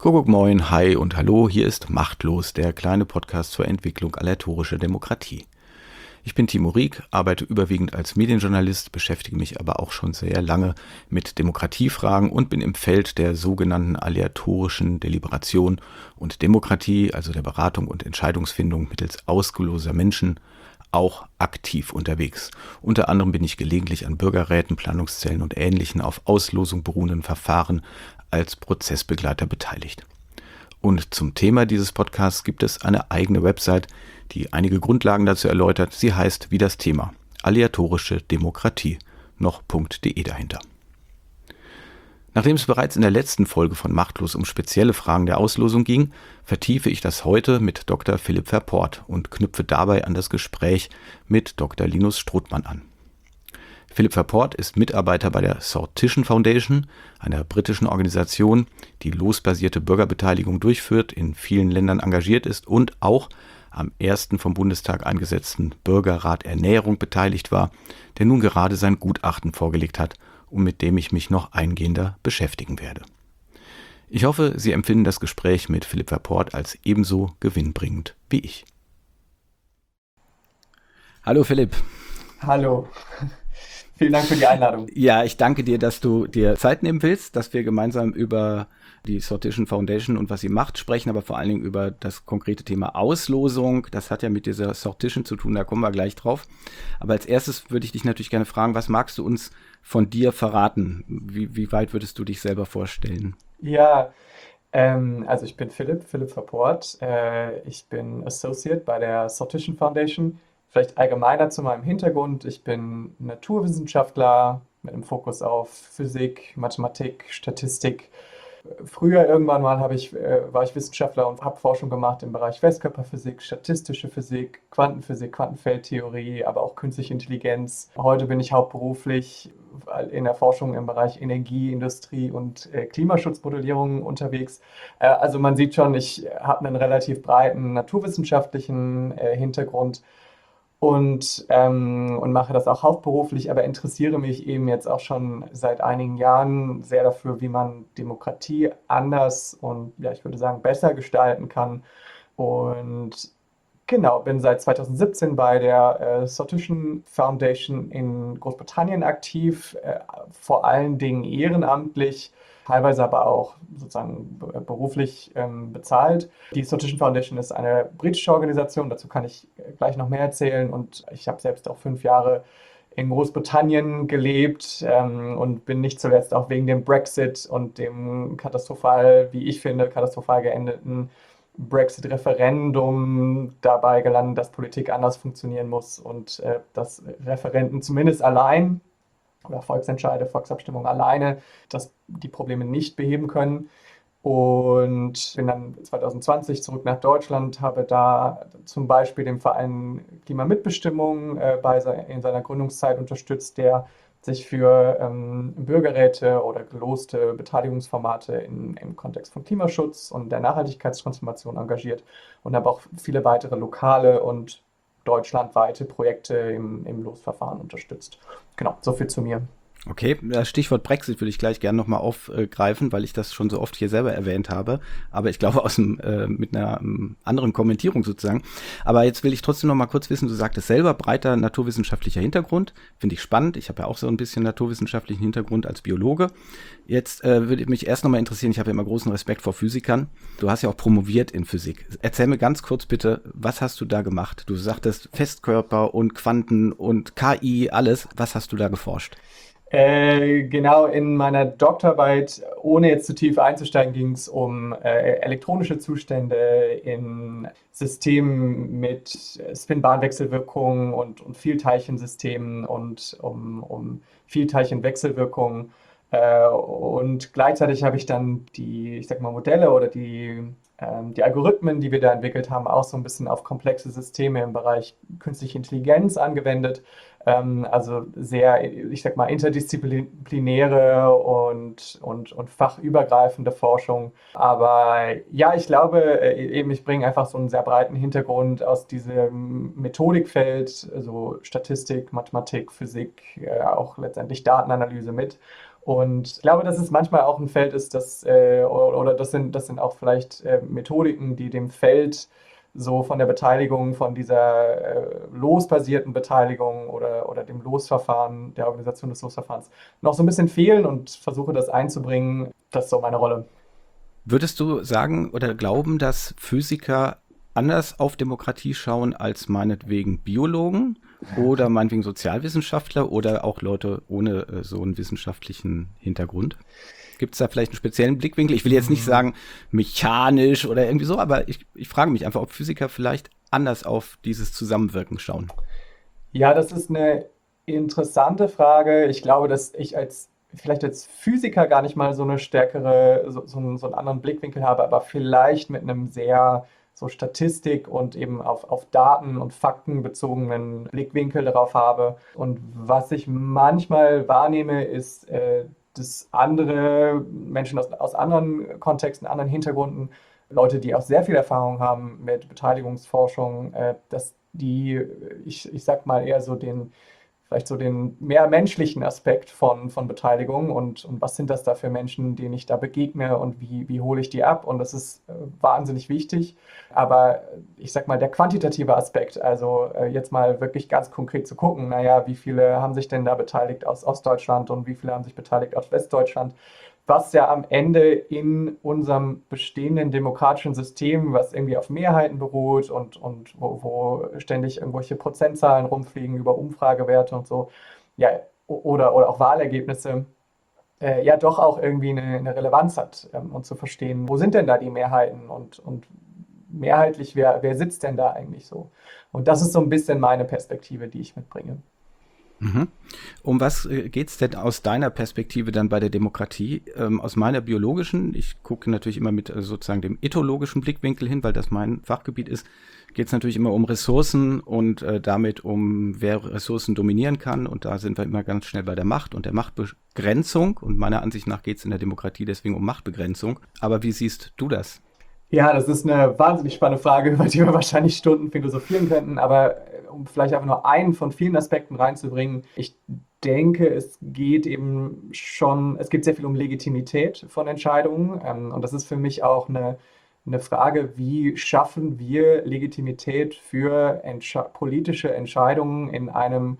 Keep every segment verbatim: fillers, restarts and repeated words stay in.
Kuckuck, moin, hi und hallo, hier ist Machtlos, der kleine Podcast zur Entwicklung aleatorischer Demokratie. Ich bin Timo Rieck, arbeite überwiegend als Medienjournalist, beschäftige mich aber auch schon sehr lange mit Demokratiefragen und bin im Feld der sogenannten aleatorischen Deliberation und Demokratie, also der Beratung und Entscheidungsfindung mittels ausgeloser Menschen, auch aktiv unterwegs. Unter anderem bin ich gelegentlich an Bürgerräten, Planungszellen und ähnlichen auf Auslosung beruhenden Verfahren als Prozessbegleiter beteiligt. Und zum Thema dieses Podcasts gibt es eine eigene Website, die einige Grundlagen dazu erläutert. Sie heißt wie das Thema Aleatorische Demokratie, noch .de dahinter. Nachdem es bereits in der letzten Folge von Machtlos um spezielle Fragen der Auslosung ging, vertiefe ich das heute mit Doktor Philipp Verport und knüpfe dabei an das Gespräch mit Doktor Linus Strothmann an. Philipp Verport ist Mitarbeiter bei der Sortition Foundation, einer britischen Organisation, die losbasierte Bürgerbeteiligung durchführt, in vielen Ländern engagiert ist und auch am ersten vom Bundestag eingesetzten Bürgerrat Ernährung beteiligt war, der nun gerade sein Gutachten vorgelegt hat und mit dem ich mich noch eingehender beschäftigen werde. Ich hoffe, Sie empfinden das Gespräch mit Philipp Verport als ebenso gewinnbringend wie ich. Hallo Philipp. Hallo. Vielen Dank für die Einladung. Ja, ich danke dir, dass du dir Zeit nehmen willst, dass wir gemeinsam über die Sortition Foundation und was sie macht sprechen, aber vor allen Dingen über das konkrete Thema Auslosung. Das hat ja mit dieser Sortition zu tun, da kommen wir gleich drauf. Aber als erstes würde ich dich natürlich gerne fragen, was magst du uns von dir verraten? Wie, wie weit würdest du dich selber vorstellen? Ja, ähm, also ich bin Philipp, Philipp Verport. Äh, ich bin Associate bei der Sortition Foundation. Vielleicht allgemeiner zu meinem Hintergrund. Ich bin Naturwissenschaftler mit einem Fokus auf Physik, Mathematik, Statistik. Früher irgendwann mal habe ich, äh, war ich Wissenschaftler und habe Forschung gemacht im Bereich Festkörperphysik, statistische Physik, Quantenphysik, Quantenfeldtheorie, aber auch künstliche Intelligenz. Heute bin ich hauptberuflich in der Forschung im Bereich Energie, Industrie und äh, Klimaschutzmodellierung unterwegs. Äh, also man sieht schon, ich habe einen relativ breiten naturwissenschaftlichen äh, Hintergrund. Und, ähm, und mache das auch hauptberuflich, aber interessiere mich eben jetzt auch schon seit einigen Jahren sehr dafür, wie man Demokratie anders und, ja, ich würde sagen, besser gestalten kann. Und genau, bin seit zweitausendsiebzehn bei der äh, Sortition Foundation in Großbritannien aktiv, äh, vor allen Dingen ehrenamtlich, teilweise aber auch sozusagen be- beruflich ähm, bezahlt. Die Sortition Foundation ist eine britische Organisation, dazu kann ich äh, gleich noch mehr erzählen. Und ich habe selbst auch fünf Jahre in Großbritannien gelebt ähm, und bin nicht zuletzt auch wegen dem Brexit und dem katastrophal, wie ich finde, katastrophal geendeten Brexit-Referendum dabei gelandet, dass Politik anders funktionieren muss und äh, dass Referenden zumindest allein oder Volksentscheide, Volksabstimmungen alleine, dass die Probleme nicht beheben können. Und bin dann zwanzig zwanzig zurück nach Deutschland, habe da zum Beispiel den Verein Klimamitbestimmung äh, bei se in seiner Gründungszeit unterstützt, der sich für ähm, Bürgerräte oder geloste Beteiligungsformate in, im Kontext von Klimaschutz und der Nachhaltigkeitstransformation engagiert und habe auch viele weitere lokale und deutschlandweite Projekte im, im Losverfahren unterstützt. Genau, so viel zu mir. Okay, das Stichwort Brexit würde ich gleich gerne nochmal aufgreifen, weil ich das schon so oft hier selber erwähnt habe, aber ich glaube aus dem, äh, mit einer ähm, anderen Kommentierung sozusagen. Aber jetzt will ich trotzdem noch mal kurz wissen, du sagtest selber, breiter naturwissenschaftlicher Hintergrund, finde ich spannend. Ich habe ja auch so ein bisschen naturwissenschaftlichen Hintergrund als Biologe. Jetzt äh, würde mich erst nochmal interessieren, ich habe ja immer großen Respekt vor Physikern. Du hast ja auch promoviert in Physik. Erzähl mir ganz kurz bitte, was hast du da gemacht? Du sagtest Festkörper und Quanten und K I, alles. Was hast du da geforscht? Äh, genau, in meiner Doktorarbeit, ohne jetzt zu tief einzusteigen, ging es um äh, elektronische Zustände in Systemen mit Spin-Bahn-Wechselwirkungen und, und Vielteilchensystemen und um, um Vielteilchenwechselwirkungen. Äh, und gleichzeitig habe ich dann die, ich sag mal, Modelle oder die, ähm, die Algorithmen, die wir da entwickelt haben, auch so ein bisschen auf komplexe Systeme im Bereich künstliche Intelligenz angewendet. Ähm, also sehr, ich sag mal, interdisziplinäre und, und, und fachübergreifende Forschung. Aber ja, ich glaube äh, eben, ich bringe einfach so einen sehr breiten Hintergrund aus diesem Methodikfeld, also Statistik, Mathematik, Physik, äh, auch letztendlich Datenanalyse mit. Und ich glaube, dass es manchmal auch ein Feld ist, das, äh, oder, oder das sind, das sind auch vielleicht äh, Methodiken, die dem Feld so von der Beteiligung, von dieser äh, losbasierten Beteiligung oder, oder dem Losverfahren, der Organisation des Losverfahrens noch so ein bisschen fehlen und versuche das einzubringen. Das ist so meine Rolle. Würdest du sagen oder glauben, dass Physiker anders auf Demokratie schauen als meinetwegen Biologen oder meinetwegen Sozialwissenschaftler oder auch Leute ohne äh, so einen wissenschaftlichen Hintergrund? Gibt es da vielleicht einen speziellen Blickwinkel? Ich will jetzt nicht sagen mechanisch oder irgendwie so, aber ich, ich frage mich einfach, ob Physiker vielleicht anders auf dieses Zusammenwirken schauen. Ja, das ist eine interessante Frage. Ich glaube, dass ich als vielleicht als Physiker gar nicht mal so eine stärkere, so, so, einen, so einen anderen Blickwinkel habe, aber vielleicht mit einem sehr so Statistik und eben auf, auf Daten und Fakten bezogenen Blickwinkel darauf habe. Und was ich manchmal wahrnehme, ist, äh, dass andere Menschen aus, aus anderen Kontexten, anderen Hintergründen, Leute, die auch sehr viel Erfahrung haben mit Beteiligungsforschung, äh, dass die, ich, ich sag mal, eher so den, vielleicht so den mehr menschlichen Aspekt von, von Beteiligung und, und was sind das da für Menschen, denen ich da begegne und wie, wie hole ich die ab? Und das ist äh, wahnsinnig wichtig. Aber ich sag mal, der quantitative Aspekt, also äh, jetzt mal wirklich ganz konkret zu gucken, naja, wie viele haben sich denn da beteiligt aus Ostdeutschland und wie viele haben sich beteiligt aus Westdeutschland? Was ja am Ende in unserem bestehenden demokratischen System, was irgendwie auf Mehrheiten beruht und, und wo, wo ständig irgendwelche Prozentzahlen rumfliegen über Umfragewerte und so, ja, oder, oder auch Wahlergebnisse, äh, ja doch auch irgendwie eine, eine Relevanz hat, ähm, und zu verstehen, wo sind denn da die Mehrheiten und, und mehrheitlich, wer, wer sitzt denn da eigentlich so? Und das ist so ein bisschen meine Perspektive, die ich mitbringe. Mhm. Um was äh, geht's denn aus deiner Perspektive dann bei der Demokratie? Ähm, aus meiner biologischen, ich gucke natürlich immer mit äh, sozusagen dem ethologischen Blickwinkel hin, weil das mein Fachgebiet ist, geht es natürlich immer um Ressourcen und äh, damit um, wer Ressourcen dominieren kann. Und da sind wir immer ganz schnell bei der Macht und der Machtbegrenzung. Und meiner Ansicht nach geht es in der Demokratie deswegen um Machtbegrenzung. Aber wie siehst du das? Ja, das ist eine wahnsinnig spannende Frage, über die wir wahrscheinlich Stunden philosophieren könnten, aber äh, um vielleicht einfach nur einen von vielen Aspekten reinzubringen, ich denke, es geht eben schon, es geht sehr viel um Legitimität von Entscheidungen, ähm, und das ist für mich auch eine, eine Frage, wie schaffen wir Legitimität für Entsche politische Entscheidungen in einem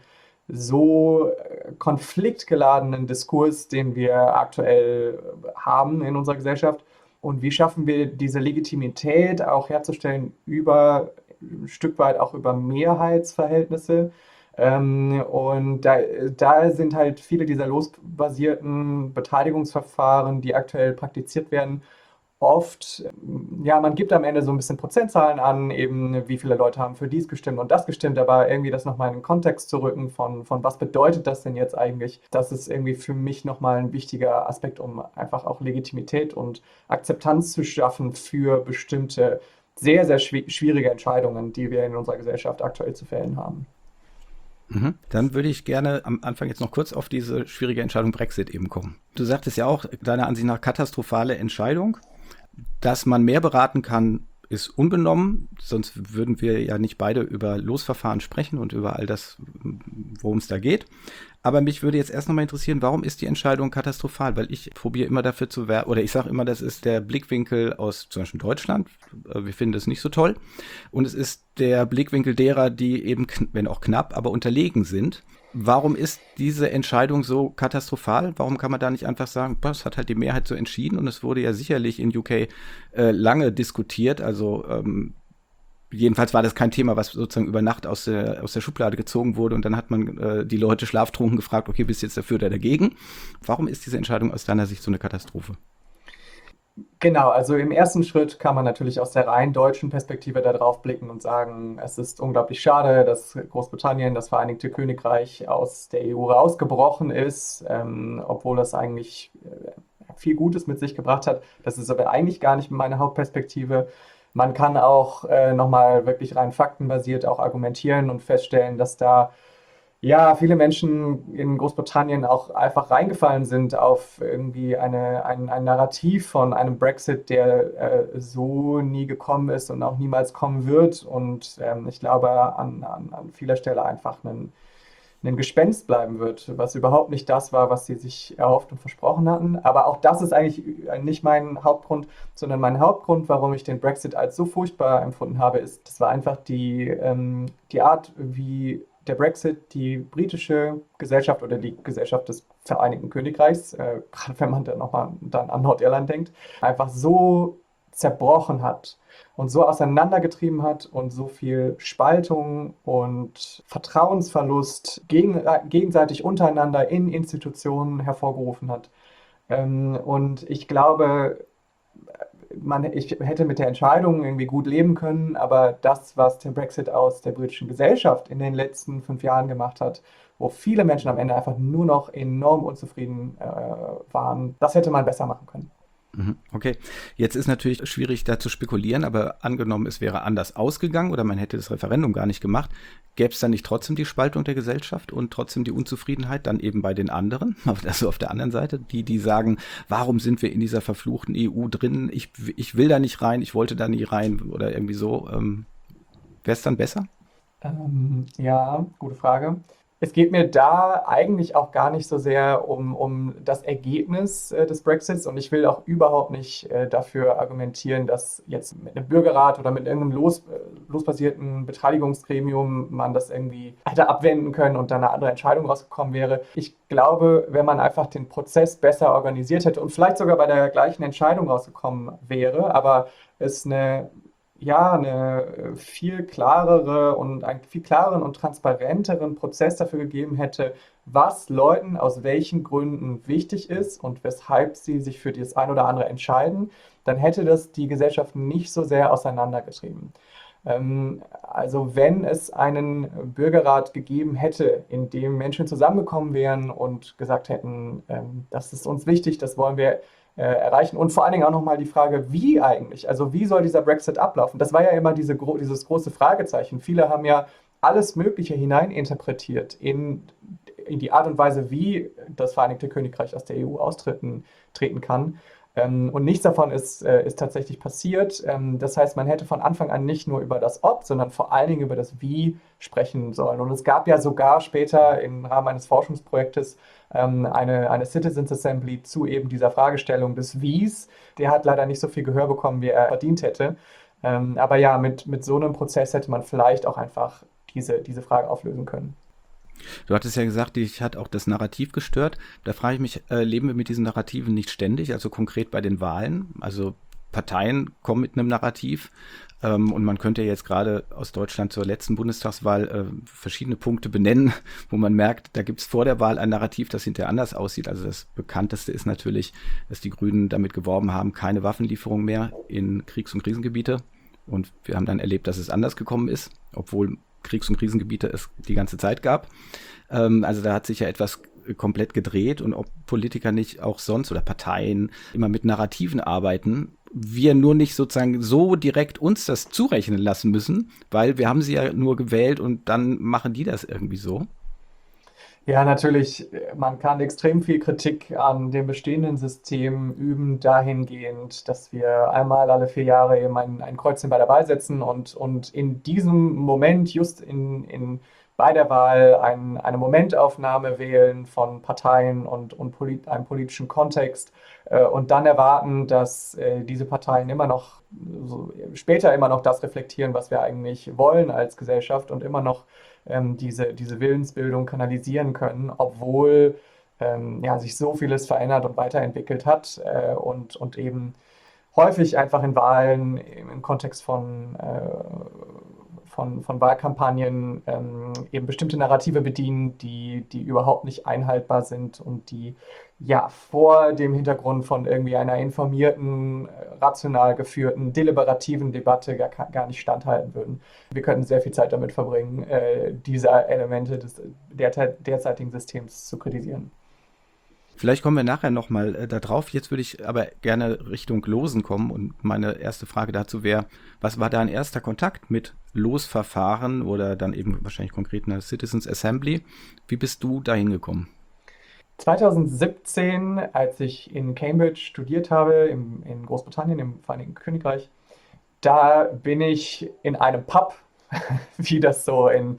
so äh, konfliktgeladenen Diskurs, den wir aktuell äh, haben in unserer Gesellschaft. Und wie schaffen wir diese Legitimität auch herzustellen über ein Stück weit auch über Mehrheitsverhältnisse? Ähm, und da, da sind halt viele dieser losbasierten Beteiligungsverfahren, die aktuell praktiziert werden, oft, ja, man gibt am Ende so ein bisschen Prozentzahlen an, eben wie viele Leute haben für dies gestimmt und das gestimmt, aber irgendwie das nochmal in den Kontext zu rücken von, von was bedeutet das denn jetzt eigentlich, das ist irgendwie für mich nochmal ein wichtiger Aspekt, um einfach auch Legitimität und Akzeptanz zu schaffen für bestimmte sehr, sehr schwierige Entscheidungen, die wir in unserer Gesellschaft aktuell zu fällen haben. Mhm. Dann würde ich gerne am Anfang jetzt noch kurz auf diese schwierige Entscheidung Brexit eben kommen. Du sagtest ja auch, deiner Ansicht nach katastrophale Entscheidung. Dass man mehr beraten kann, ist unbenommen, sonst würden wir ja nicht beide über Losverfahren sprechen und über all das, worum es da geht. Aber mich würde jetzt erst nochmal interessieren, warum ist die Entscheidung katastrophal? Weil ich probiere immer dafür zu werben, oder ich sage immer, das ist der Blickwinkel aus zum Beispiel Deutschland. Wir finden das nicht so toll. Und es ist der Blickwinkel derer, die eben, wenn auch knapp, aber unterlegen sind. Warum ist diese Entscheidung so katastrophal? Warum kann man da nicht einfach sagen, das hat halt die Mehrheit so entschieden und es wurde ja sicherlich in U K äh, lange diskutiert, also ähm, jedenfalls war das kein Thema, was sozusagen über Nacht aus der, aus der Schublade gezogen wurde und dann hat man äh, die Leute schlaftrunken gefragt, okay, bist du jetzt dafür oder dagegen? Warum ist diese Entscheidung aus deiner Sicht so eine Katastrophe? Genau, also im ersten Schritt kann man natürlich aus der rein deutschen Perspektive da drauf blicken und sagen, es ist unglaublich schade, dass Großbritannien, das Vereinigte Königreich aus der E U rausgebrochen ist, ähm, obwohl das eigentlich äh, viel Gutes mit sich gebracht hat. Das ist aber eigentlich gar nicht meine Hauptperspektive. Man kann auch äh, nochmal wirklich rein faktenbasiert auch argumentieren und feststellen, dass da ja, viele Menschen in Großbritannien auch einfach reingefallen sind auf irgendwie eine, ein, ein Narrativ von einem Brexit, der äh, so nie gekommen ist und auch niemals kommen wird. Und ähm, ich glaube, an, an, an vieler Stelle einfach einen, ein Gespenst bleiben wird, was überhaupt nicht das war, was sie sich erhofft und versprochen hatten. Aber auch das ist eigentlich nicht mein Hauptgrund, sondern mein Hauptgrund, warum ich den Brexit als so furchtbar empfunden habe, ist, das war einfach die, ähm, die Art, wie der Brexit die britische Gesellschaft oder die Gesellschaft des Vereinigten Königreichs, äh, gerade wenn man dann nochmal dann an Nordirland denkt, einfach so zerbrochen hat und so auseinandergetrieben hat und so viel Spaltung und Vertrauensverlust gegen, äh, gegenseitig untereinander in Institutionen hervorgerufen hat. Ähm, und ich glaube, man, ich hätte mit der Entscheidung irgendwie gut leben können, aber das, was der Brexit aus der britischen Gesellschaft in den letzten fünf Jahren gemacht hat, wo viele Menschen am Ende einfach nur noch enorm unzufrieden äh, waren, das hätte man besser machen können. Mhm, okay, jetzt ist natürlich schwierig, da zu spekulieren, aber angenommen, es wäre anders ausgegangen oder man hätte das Referendum gar nicht gemacht, gäbe es dann nicht trotzdem die Spaltung der Gesellschaft und trotzdem die Unzufriedenheit dann eben bei den anderen, also auf der anderen Seite, die, die sagen, warum sind wir in dieser verfluchten E U drin, ich, ich will da nicht rein, ich wollte da nie rein oder irgendwie so, ähm, wäre es dann besser? Ähm, ja, gute Frage. Es geht mir da eigentlich auch gar nicht so sehr um, um das Ergebnis äh, des Brexits und ich will auch überhaupt nicht äh, dafür argumentieren, dass jetzt mit einem Bürgerrat oder mit irgendeinem los, äh, losbasierten Beteiligungsgremium man das irgendwie hätte abwenden können und dann eine andere Entscheidung rausgekommen wäre. Ich glaube, wenn man einfach den Prozess besser organisiert hätte und vielleicht sogar bei der gleichen Entscheidung rausgekommen wäre, aber es eine ja, eine viel klarere und einen viel klareren und transparenteren Prozess dafür gegeben hätte, was Leuten aus welchen Gründen wichtig ist und weshalb sie sich für das ein oder andere entscheiden, dann hätte das die Gesellschaft nicht so sehr auseinandergetrieben. Ähm, also wenn es einen Bürgerrat gegeben hätte, in dem Menschen zusammengekommen wären und gesagt hätten, ähm, das ist uns wichtig, das wollen wir äh, erreichen. Und vor allen Dingen auch nochmal die Frage, wie eigentlich? Also wie soll dieser Brexit ablaufen? Das war ja immer diese, gro dieses große Fragezeichen. Viele haben ja alles Mögliche hineininterpretiert in, in die Art und Weise, wie das Vereinigte Königreich aus der E U austreten treten kann. Ähm, und nichts davon ist, äh, ist tatsächlich passiert. Ähm, das heißt, man hätte von Anfang an nicht nur über das Ob, sondern vor allen Dingen über das Wie sprechen sollen. Und es gab ja sogar später im Rahmen eines Forschungsprojektes ähm, eine, eine Citizens Assembly zu eben dieser Fragestellung des Wies. Der hat leider nicht so viel Gehör bekommen, wie er verdient hätte. Ähm, aber ja, mit, mit so einem Prozess hätte man vielleicht auch einfach diese, diese Frage auflösen können. Du hattest ja gesagt, dich hat auch das Narrativ gestört. Da frage ich mich, äh, leben wir mit diesen Narrativen nicht ständig, also konkret bei den Wahlen? Also Parteien kommen mit einem Narrativ ähm, und man könnte jetzt gerade aus Deutschland zur letzten Bundestagswahl äh, verschiedene Punkte benennen, wo man merkt, da gibt es vor der Wahl ein Narrativ, das hinterher anders aussieht. Also das bekannteste ist natürlich, dass die Grünen damit geworben haben, keine Waffenlieferung mehr in Kriegs- und Krisengebiete. Und wir haben dann erlebt, dass es anders gekommen ist, obwohl Kriegs- und Krisengebiete es die ganze Zeit gab. Ähm, also da hat sich ja etwas komplett gedreht und ob Politiker nicht auch sonst oder Parteien immer mit Narrativen arbeiten, wir nur nicht sozusagen so direkt uns das zurechnen lassen müssen, weil wir haben sie ja nur gewählt und dann machen die das irgendwie so. Ja, natürlich, man kann extrem viel Kritik an dem bestehenden System üben, dahingehend, dass wir einmal alle vier Jahre eben ein, ein Kreuzchen bei der Wahl setzen und, und in diesem Moment, just in, in, bei der Wahl, ein, eine Momentaufnahme wählen von Parteien und, und polit, einem politischen Kontext äh, und dann erwarten, dass äh, diese Parteien immer noch, so, später immer noch das reflektieren, was wir eigentlich wollen als Gesellschaft und immer noch ähm, diese, diese Willensbildung kanalisieren können, obwohl ähm, ja, sich so vieles verändert und weiterentwickelt hat äh, und, und eben häufig einfach in Wahlen im Kontext von, äh, von, von Wahlkampagnen ähm, eben bestimmte Narrative bedienen, die, die überhaupt nicht einhaltbar sind und die ja vor dem Hintergrund von irgendwie einer informierten, rational geführten, deliberativen Debatte gar, gar nicht standhalten würden. Wir könnten sehr viel Zeit damit verbringen, äh, diese Elemente des der, derzeitigen Systems zu kritisieren. Vielleicht kommen wir nachher nochmal äh, da drauf. Jetzt würde ich aber gerne Richtung Losen kommen und meine erste Frage dazu wäre, was war dein erster Kontakt mit Losverfahren oder dann eben wahrscheinlich konkret einer Citizens Assembly? Wie bist du da hingekommen? zwanzig siebzehn, als ich in Cambridge studiert habe, im, in Großbritannien, im Vereinigten Königreich, da bin ich in einem Pub wie das so in,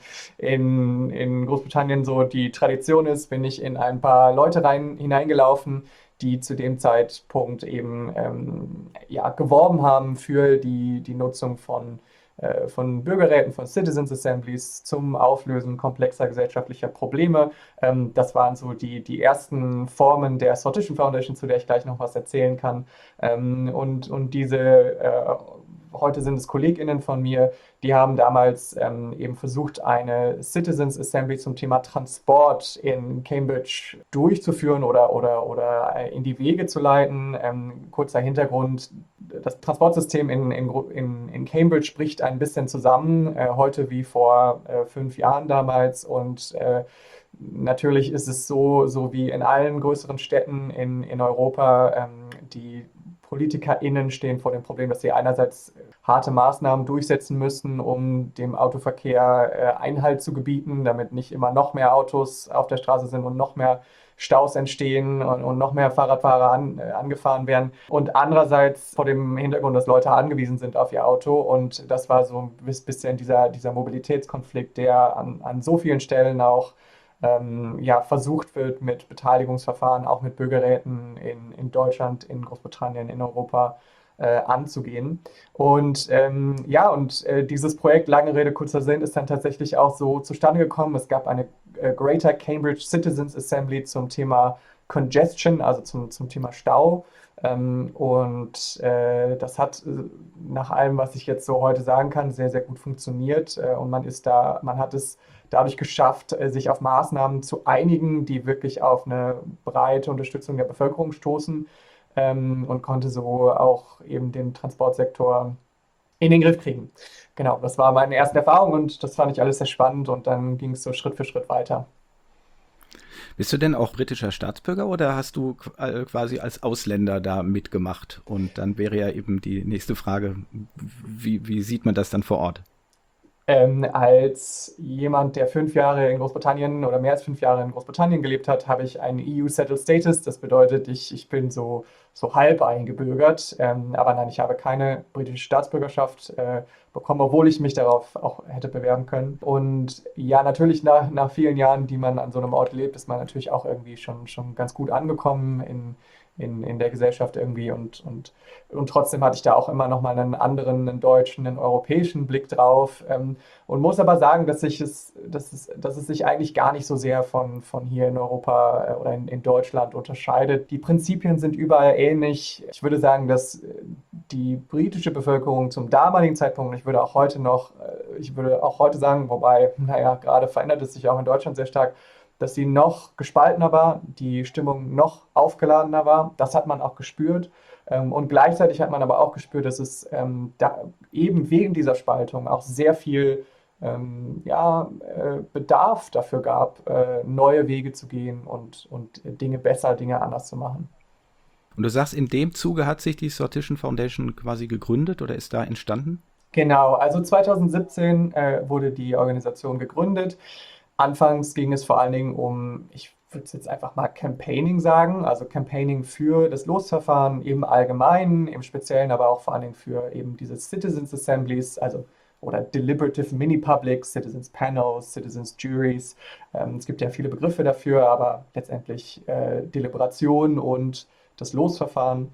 in, in Großbritannien so die Tradition ist, bin ich in ein paar Leute rein, hineingelaufen, die zu dem Zeitpunkt eben ähm, ja, geworben haben für die, die Nutzung von, äh, von Bürgerräten, von Citizens Assemblies zum Auflösen komplexer gesellschaftlicher Probleme. Ähm, das waren so die, die ersten Formen der Sortition Foundation, zu der ich gleich noch was erzählen kann. Ähm, und, und diese, äh, heute sind es KollegInnen von mir, die haben damals ähm, eben versucht, eine Citizens Assembly zum Thema Transport in Cambridge durchzuführen oder, oder, oder in die Wege zu leiten. Ähm, kurzer Hintergrund, das Transportsystem in, in, in, in Cambridge bricht ein bisschen zusammen, äh, heute wie vor äh, fünf Jahren damals. Und äh, natürlich ist es so, so wie in allen größeren Städten in, in Europa, ähm, die PolitikerInnen stehen vor dem Problem, dass sie einerseits harte Maßnahmen durchsetzen müssen, um dem Autoverkehr äh, Einhalt zu gebieten, damit nicht immer noch mehr Autos auf der Straße sind und noch mehr Staus entstehen und, und noch mehr Fahrradfahrer an, äh, angefahren werden. Und andererseits vor dem Hintergrund, dass Leute angewiesen sind auf ihr Auto. Und das war so ein bisschen dieser, dieser Mobilitätskonflikt, der an, an so vielen Stellen auch ähm, ja, versucht wird mit Beteiligungsverfahren, auch mit Bürgerräten in, in Deutschland, in Großbritannien, in Europa äh, anzugehen. Und ähm, ja, und äh, dieses Projekt, lange Rede, kurzer Sinn, ist dann tatsächlich auch so zustande gekommen. Es gab eine äh, Greater Cambridge Citizens Assembly zum Thema Congestion, also zum, zum Thema Stau. Ähm, und äh, das hat äh, nach allem, was ich jetzt so heute sagen kann, sehr, sehr gut funktioniert. Äh, und man ist da, man hat es dadurch geschafft, äh, sich auf Maßnahmen zu einigen, die wirklich auf eine breite Unterstützung der Bevölkerung stoßen, ähm, und konnte so auch eben den Transportsektor in den Griff kriegen. Genau, das war meine erste Erfahrung und das fand ich alles sehr spannend und dann ging es so Schritt für Schritt weiter. Bist du denn auch britischer Staatsbürger oder hast du qu- äh, quasi als Ausländer da mitgemacht? Und dann wäre ja eben die nächste Frage, wie, wie sieht man das dann vor Ort? Ähm, als jemand, der fünf Jahre in Großbritannien oder mehr als fünf Jahre in Großbritannien gelebt hat, habe ich einen E U-Settled Status. Das bedeutet, ich, ich bin so, so halb eingebürgert. Ähm, aber nein, ich habe keine britische Staatsbürgerschaft äh, bekommen, obwohl ich mich darauf auch hätte bewerben können. Und ja, natürlich nach, nach vielen Jahren, die man an so einem Ort lebt, ist man natürlich auch irgendwie schon, schon ganz gut angekommen in, in, in der Gesellschaft irgendwie und, und und trotzdem hatte ich da auch immer noch mal einen anderen, einen deutschen, einen europäischen Blick drauf. Ähm, und muss aber sagen, dass, ich es, dass, es, dass es sich eigentlich gar nicht so sehr von, von hier in Europa äh, oder in, in Deutschland unterscheidet. Die Prinzipien sind überall ähnlich. Ich würde sagen, dass äh, die britische Bevölkerung zum damaligen Zeitpunkt, ich würde auch heute noch, äh, ich würde auch heute sagen, wobei, naja, gerade verändert es sich auch in Deutschland sehr stark, dass sie noch gespaltener war, die Stimmung noch aufgeladener war. Das hat man auch gespürt. Ähm, und gleichzeitig hat man aber auch gespürt, dass es ähm, da eben wegen dieser Spaltung auch sehr viel ähm, ja, äh, Bedarf dafür gab, äh, neue Wege zu gehen und, und Dinge besser, Dinge anders zu machen. Und du sagst, in dem Zuge hat sich die Sortition Foundation quasi gegründet oder ist da entstanden? Genau, also zwanzig siebzehn äh, wurde die Organisation gegründet. Anfangs ging es vor allen Dingen um, ich würde es jetzt einfach mal Campaigning sagen, also Campaigning für das Losverfahren im Allgemeinen, im Speziellen aber auch vor allen Dingen für eben diese Citizens Assemblies, also oder Deliberative Mini-Publics, Citizens Panels, Citizens Juries. Ähm, es gibt ja viele Begriffe dafür, aber letztendlich äh, Deliberation und das Losverfahren.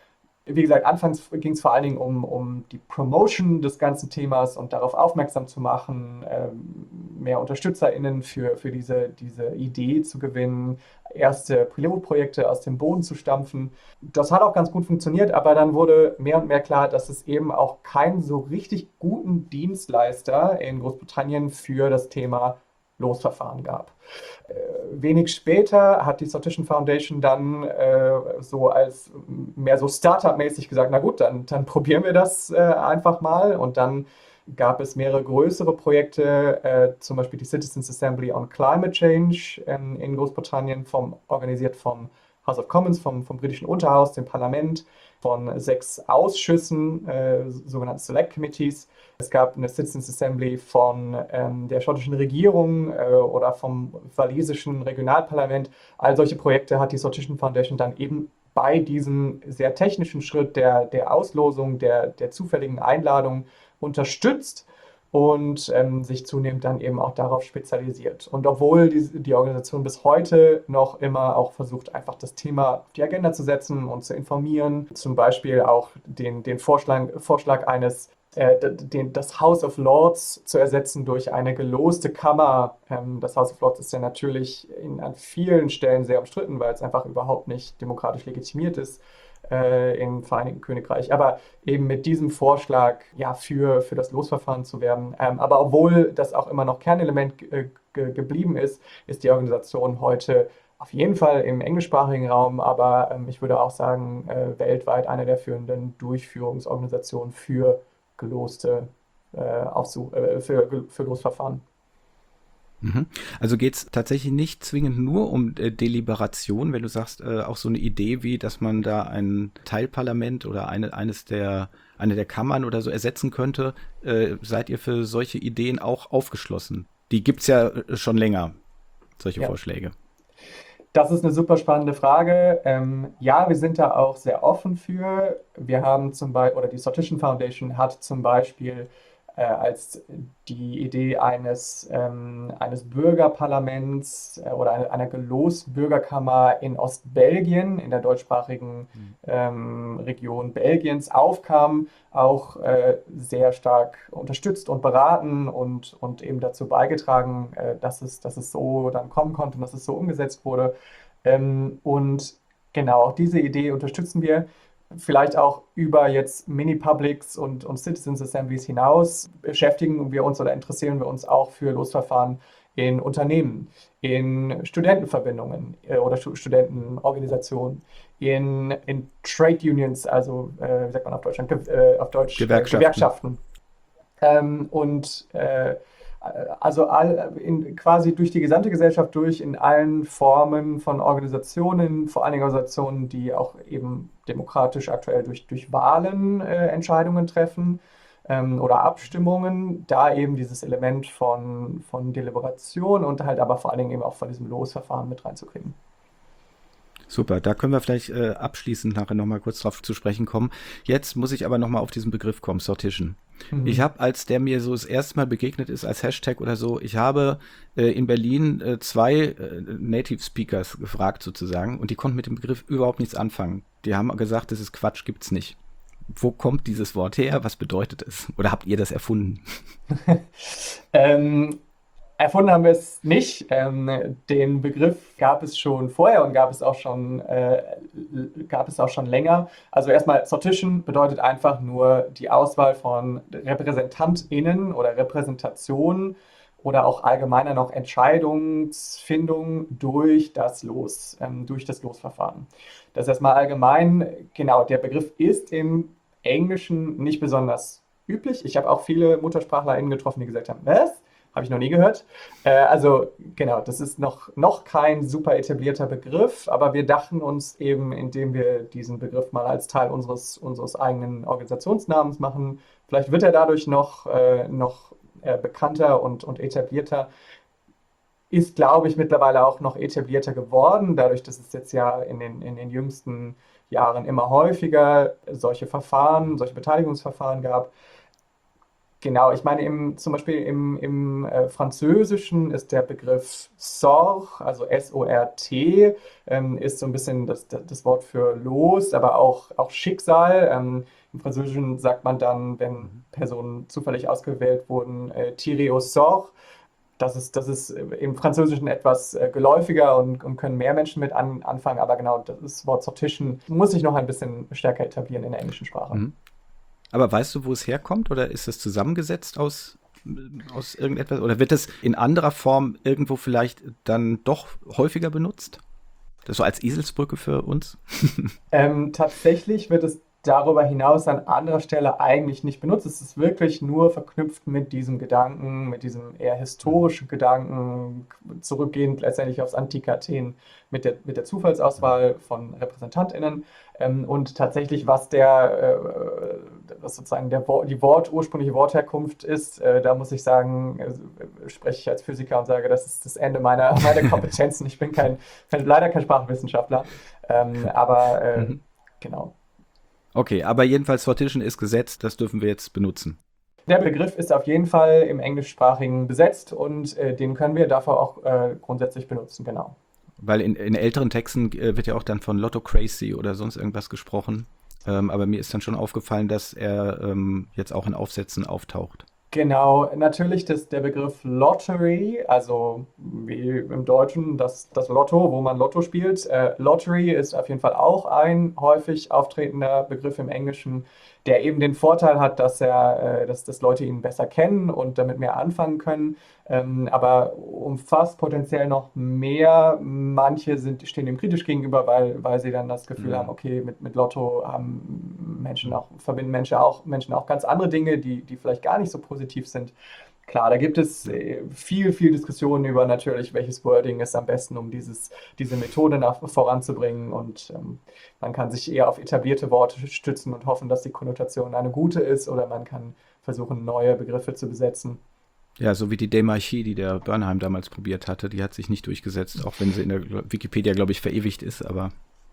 Wie gesagt, anfangs ging es vor allen Dingen um, um die Promotion des ganzen Themas und darauf aufmerksam zu machen, ähm, mehr UnterstützerInnen für, für diese, diese Idee zu gewinnen, erste Pilotprojekte aus dem Boden zu stampfen. Das hat auch ganz gut funktioniert, aber dann wurde mehr und mehr klar, dass es eben auch keinen so richtig guten Dienstleister in Großbritannien für das Thema Losverfahren gab. Äh, wenig später hat die Sortition Foundation dann äh, so als mehr so Startup-mäßig gesagt, na gut, dann, dann probieren wir das äh, einfach mal. Und dann gab es mehrere größere Projekte, äh, zum Beispiel die Citizens Assembly on Climate Change ähm, in Großbritannien, vom, organisiert vom House of Commons, vom, vom britischen Unterhaus, dem Parlament, von sechs Ausschüssen, äh, sogenannten Select Committees. Es gab eine Citizens Assembly von ähm, der schottischen Regierung äh, oder vom walisischen Regionalparlament. All solche Projekte hat die Sortition Foundation dann eben bei diesem sehr technischen Schritt der, der Auslosung, der, der zufälligen Einladung unterstützt. und ähm, sich zunehmend dann eben auch darauf spezialisiert. Und obwohl die, die Organisation bis heute noch immer auch versucht, einfach das Thema auf die Agenda zu setzen und zu informieren, zum Beispiel auch den, den Vorschlag, Vorschlag eines äh, den, das House of Lords zu ersetzen durch eine geloste Kammer. Ähm, das House of Lords ist ja natürlich in, an vielen Stellen sehr umstritten, weil es einfach überhaupt nicht demokratisch legitimiert ist äh, im Vereinigten Königreich. Aber eben mit diesem Vorschlag ja für, für das Losverfahren zu werben. Ähm, aber obwohl das auch immer noch Kernelement äh, ge geblieben ist, ist die Organisation heute auf jeden Fall im englischsprachigen Raum, aber ähm, ich würde auch sagen, äh, weltweit eine der führenden Durchführungsorganisationen für geloste äh, Aufsuch, äh, für, für Losverfahren. Mhm. Also geht es tatsächlich nicht zwingend nur um äh, Deliberation, wenn du sagst, äh, auch so eine Idee wie, dass man da ein Teilparlament oder eine, eines der, eine der Kammern oder so ersetzen könnte. Äh, seid ihr für solche Ideen auch aufgeschlossen? Die gibt es ja äh, schon länger, solche Ja. Vorschläge. Das ist eine super spannende Frage. Ähm, ja, wir sind da auch sehr offen für. Wir haben zum Beispiel, oder die Sortition Foundation hat zum Beispiel äh, als die Idee eines, ähm, eines Bürgerparlaments äh, oder einer, einer gelosten Bürgerkammer in Ostbelgien, in der deutschsprachigen ähm, Region Belgiens aufkam, auch äh, sehr stark unterstützt und beraten und, und eben dazu beigetragen, äh, dass es, dass es so dann kommen konnte und dass es so umgesetzt wurde. Ähm, und genau, auch diese Idee unterstützen wir. Vielleicht auch über jetzt Mini-Publics und, und Citizens Assemblies hinaus beschäftigen wir uns oder interessieren wir uns auch für Losverfahren in Unternehmen, in Studentenverbindungen äh, oder Stu- Studentenorganisationen, in, in Trade Unions, also äh, wie sagt man auf Deutsch, Ge äh, auf Deutsch äh, Gewerkschaften. Gewerkschaften. Ähm, und äh, also all, in, quasi durch die gesamte Gesellschaft durch, in allen Formen von Organisationen, vor allen Dingen Organisationen, die auch eben demokratisch aktuell durch, durch Wahlen äh, Entscheidungen treffen ähm, oder Abstimmungen, da eben dieses Element von, von Deliberation und halt aber vor allen Dingen eben auch von diesem Losverfahren mit reinzukriegen. Super, da können wir vielleicht äh, abschließend nachher nochmal kurz drauf zu sprechen kommen. Jetzt muss ich aber nochmal auf diesen Begriff kommen, Sortition. Ich Mhm. habe, als der mir so das erste Mal begegnet ist als Hashtag oder so, ich habe äh, in Berlin äh, zwei äh, Native Speakers gefragt sozusagen und die konnten mit dem Begriff überhaupt nichts anfangen. Die haben gesagt, das ist Quatsch, gibt's nicht. Wo kommt dieses Wort her? Was bedeutet es? Oder habt ihr das erfunden? ähm, Erfunden haben wir es nicht. Ähm, den Begriff gab es schon vorher und gab es auch schon, äh, gab es auch schon länger. Also erstmal, Sortition bedeutet einfach nur die Auswahl von RepräsentantInnen oder Repräsentation oder auch allgemeiner noch Entscheidungsfindung durch das Los, ähm, durch das Losverfahren. Das ist erstmal allgemein, genau, der Begriff ist im Englischen nicht besonders üblich. Ich habe auch viele MuttersprachlerInnen getroffen, die gesagt haben, was? Habe ich noch nie gehört. Äh, also genau, das ist noch, noch kein super etablierter Begriff, aber wir dachten uns eben, indem wir diesen Begriff mal als Teil unseres, unseres eigenen Organisationsnamens machen, vielleicht wird er dadurch noch, äh, noch äh, bekannter und, und etablierter. Ist, glaube ich, mittlerweile auch noch etablierter geworden, dadurch, dass es jetzt ja in den, in den jüngsten Jahren immer häufiger solche Verfahren, solche Beteiligungsverfahren gab. Genau, ich meine, im, zum Beispiel im, im äh, Französischen ist der Begriff Sort, also S O R T, ähm, ist so ein bisschen das, das, das Wort für Los, aber auch, auch Schicksal. Ähm, im Französischen sagt man dann, wenn Personen zufällig ausgewählt wurden, äh, tiré au sort. Das ist, das ist im Französischen etwas äh, geläufiger und, und können mehr Menschen mit an, anfangen, aber genau das Wort Sortition muss sich noch ein bisschen stärker etablieren in der englischen Sprache. Mhm. Aber weißt du, wo es herkommt? Oder ist es zusammengesetzt aus, aus irgendetwas? Oder wird es in anderer Form irgendwo vielleicht dann doch häufiger benutzt? Das so als Eselsbrücke für uns? Ähm, tatsächlich wird es darüber hinaus an anderer Stelle eigentlich nicht benutzt. Es ist wirklich nur verknüpft mit diesem Gedanken, mit diesem eher historischen Gedanken, zurückgehend letztendlich aufs antike Athen mit der, mit der Zufallsauswahl von RepräsentantInnen. Ähm, und tatsächlich, was der, äh, was sozusagen der, Wo- die Wort, ursprüngliche Wortherkunft ist, äh, da muss ich sagen, äh, spreche ich als Physiker und sage, das ist das Ende meiner, meiner Kompetenzen. Ich bin kein, kein, leider kein Sprachwissenschaftler. Ähm, aber äh, Mhm. genau. Okay, aber jedenfalls Sortition ist gesetzt, das dürfen wir jetzt benutzen. Der Begriff ist auf jeden Fall im Englischsprachigen besetzt und äh, den können wir dafür auch äh, grundsätzlich benutzen, genau. Weil in, in älteren Texten äh, wird ja auch dann von Lotto-Crazy oder sonst irgendwas gesprochen. Ähm, aber mir ist dann schon aufgefallen, dass er ähm, jetzt auch in Aufsätzen auftaucht. Genau, natürlich das, der Begriff Lottery, also wie im Deutschen das, das Lotto, wo man Lotto spielt. Äh, Lottery ist auf jeden Fall auch ein häufig auftretender Begriff im Englischen, der eben den Vorteil hat, dass er, äh, dass, dass Leute ihn besser kennen und damit mehr anfangen können, ähm, aber umfasst potenziell noch mehr. Manche sind, stehen dem kritisch gegenüber, weil, weil sie dann das Gefühl haben, Mhm. okay, mit, mit Lotto haben Menschen auch, verbinden Menschen auch, Menschen auch ganz andere Dinge, die, die vielleicht gar nicht so positiv sind. Klar, da gibt es Ja. äh, viel, viel Diskussionen über natürlich, welches Wording ist am besten, um dieses, diese Methode nach, voranzubringen. Und ähm, man kann sich eher auf etablierte Worte stützen und hoffen, dass die Konnotation eine gute ist, oder man kann versuchen, neue Begriffe zu besetzen. Ja, so wie die Demarchie, die der Bernheim damals probiert hatte, die hat sich nicht durchgesetzt, auch wenn sie in der Wikipedia, glaube ich, verewigt ist, aber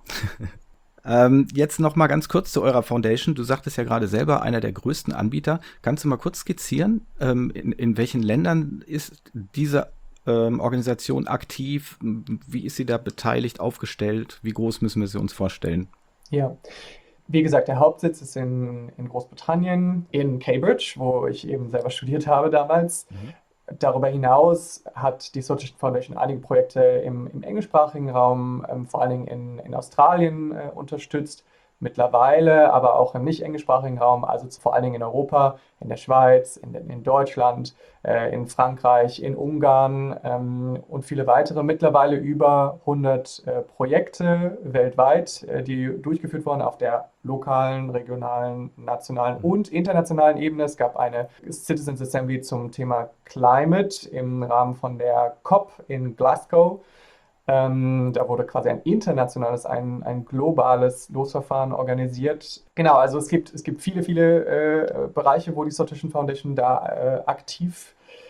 ähm, jetzt noch mal ganz kurz zu eurer Foundation. Du sagtest ja gerade selber, einer der größten Anbieter. Kannst du mal kurz skizzieren, ähm, in, in welchen Ländern ist diese ähm, Organisation aktiv? Wie ist sie da beteiligt, aufgestellt? Wie groß müssen wir sie uns vorstellen? Ja, wie gesagt, der Hauptsitz ist in, in Großbritannien, in Cambridge, wo ich eben selber studiert habe damals. Mhm. Darüber hinaus hat die Sortition Foundation einige Projekte im, im englischsprachigen Raum, ähm, vor allen Dingen in, in Australien äh, unterstützt. Mittlerweile aber auch im nicht englischsprachigen Raum, also zu, vor allen Dingen in Europa, in der Schweiz, in, in Deutschland, äh, in Frankreich, in Ungarn ähm, und viele weitere. Mittlerweile über hundert äh, Projekte weltweit, äh, die durchgeführt wurden auf der lokalen, regionalen, nationalen Mhm. und internationalen Ebene. Es gab eine Citizens Assembly zum Thema Climate im Rahmen von der COP in Glasgow. Ähm, da wurde quasi ein internationales, ein, ein globales Losverfahren organisiert. Genau, also es gibt, es gibt viele, viele äh, Bereiche, wo die Sortition Foundation da äh, aktiv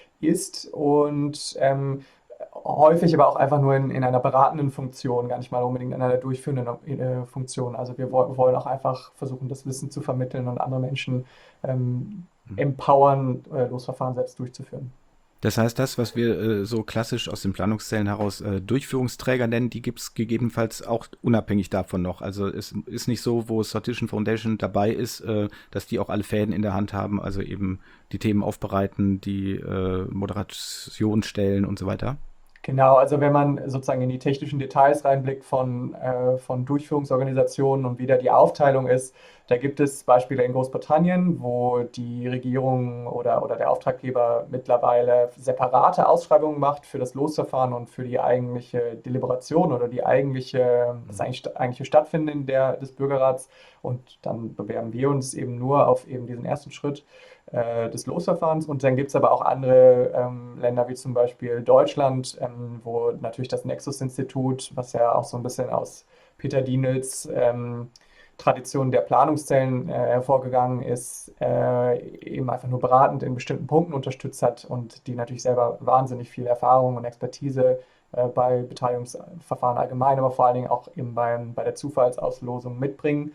ist und ähm, häufig aber auch einfach nur in, in einer beratenden Funktion, gar nicht mal unbedingt in einer durchführenden äh, Funktion. Also wir wo- wollen auch einfach versuchen, das Wissen zu vermitteln und andere Menschen ähm, empowern, äh, Losverfahren selbst durchzuführen. Das heißt, das, was wir äh, so klassisch aus den Planungszellen heraus äh, Durchführungsträger nennen, die gibt es gegebenenfalls auch unabhängig davon noch. Also es ist nicht so, wo Sortition Foundation dabei ist, äh, dass die auch alle Fäden in der Hand haben, also eben die Themen aufbereiten, die äh, Moderation stellen und so weiter. Genau, also wenn man sozusagen in die technischen Details reinblickt von, äh, von Durchführungsorganisationen und wie da die Aufteilung ist, da gibt es Beispiele in Großbritannien, wo die Regierung oder, oder der Auftraggeber mittlerweile separate Ausschreibungen macht für das Losverfahren und für die eigentliche Deliberation oder die eigentliche, das eigentlich, eigentliche Stattfinden der, des Bürgerrats. Und dann bewerben wir uns eben nur auf eben diesen ersten Schritt äh, des Losverfahrens. Und dann gibt es aber auch andere ähm, Länder, wie zum Beispiel Deutschland, ähm, wo natürlich das Nexus-Institut, was ja auch so ein bisschen aus Peter Dienels ähm, Tradition der Planungszellen äh, hervorgegangen ist, äh, eben einfach nur beratend in bestimmten Punkten unterstützt hat und die natürlich selber wahnsinnig viel Erfahrung und Expertise äh, bei Beteiligungsverfahren allgemein, aber vor allen Dingen auch eben beim, bei der Zufallsauslosung mitbringen.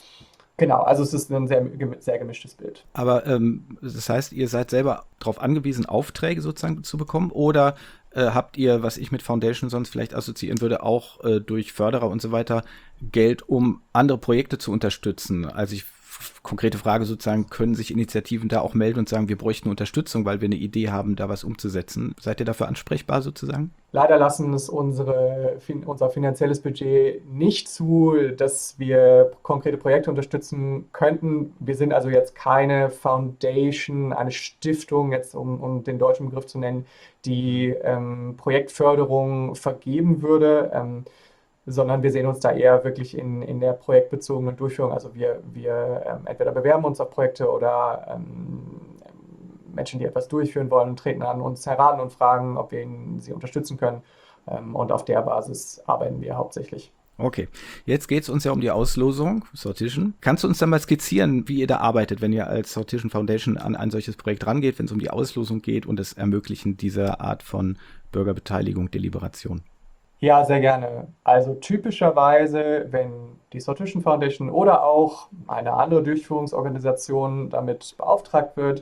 Genau, also es ist ein sehr, sehr gemischtes Bild. Aber ähm, das heißt, ihr seid selber darauf angewiesen, Aufträge sozusagen zu bekommen, oder äh, habt ihr, was ich mit Foundation sonst vielleicht assoziieren würde, auch äh, durch Förderer und so weiter Geld, um andere Projekte zu unterstützen? Also ich f- konkrete Frage sozusagen, können sich Initiativen da auch melden und sagen, wir bräuchten Unterstützung, weil wir eine Idee haben, da was umzusetzen? Seid ihr dafür ansprechbar sozusagen? Leider lassen es unsere, fin- unser finanzielles Budget nicht zu, dass wir konkrete Projekte unterstützen könnten. Wir sind also jetzt keine Foundation, eine Stiftung, jetzt um, um den deutschen Begriff zu nennen, die ähm, Projektförderung vergeben würde, ähm, sondern wir sehen uns da eher wirklich in, in der projektbezogenen Durchführung. Also wir, wir ähm, entweder bewerben uns auf Projekte oder ähm, Menschen, die etwas durchführen wollen, treten an uns heran und fragen, ob wir ihnen, sie unterstützen können. Ähm, und auf der Basis arbeiten wir hauptsächlich. Okay, jetzt geht es uns ja um die Auslosung, Sortition. Kannst du uns dann mal skizzieren, wie ihr da arbeitet, wenn ihr als Sortition Foundation an ein solches Projekt rangeht, wenn es um die Auslosung geht und das Ermöglichen dieser Art von Bürgerbeteiligung, Deliberation? Ja, sehr gerne. Also typischerweise, wenn die Sortition Foundation oder auch eine andere Durchführungsorganisation damit beauftragt wird,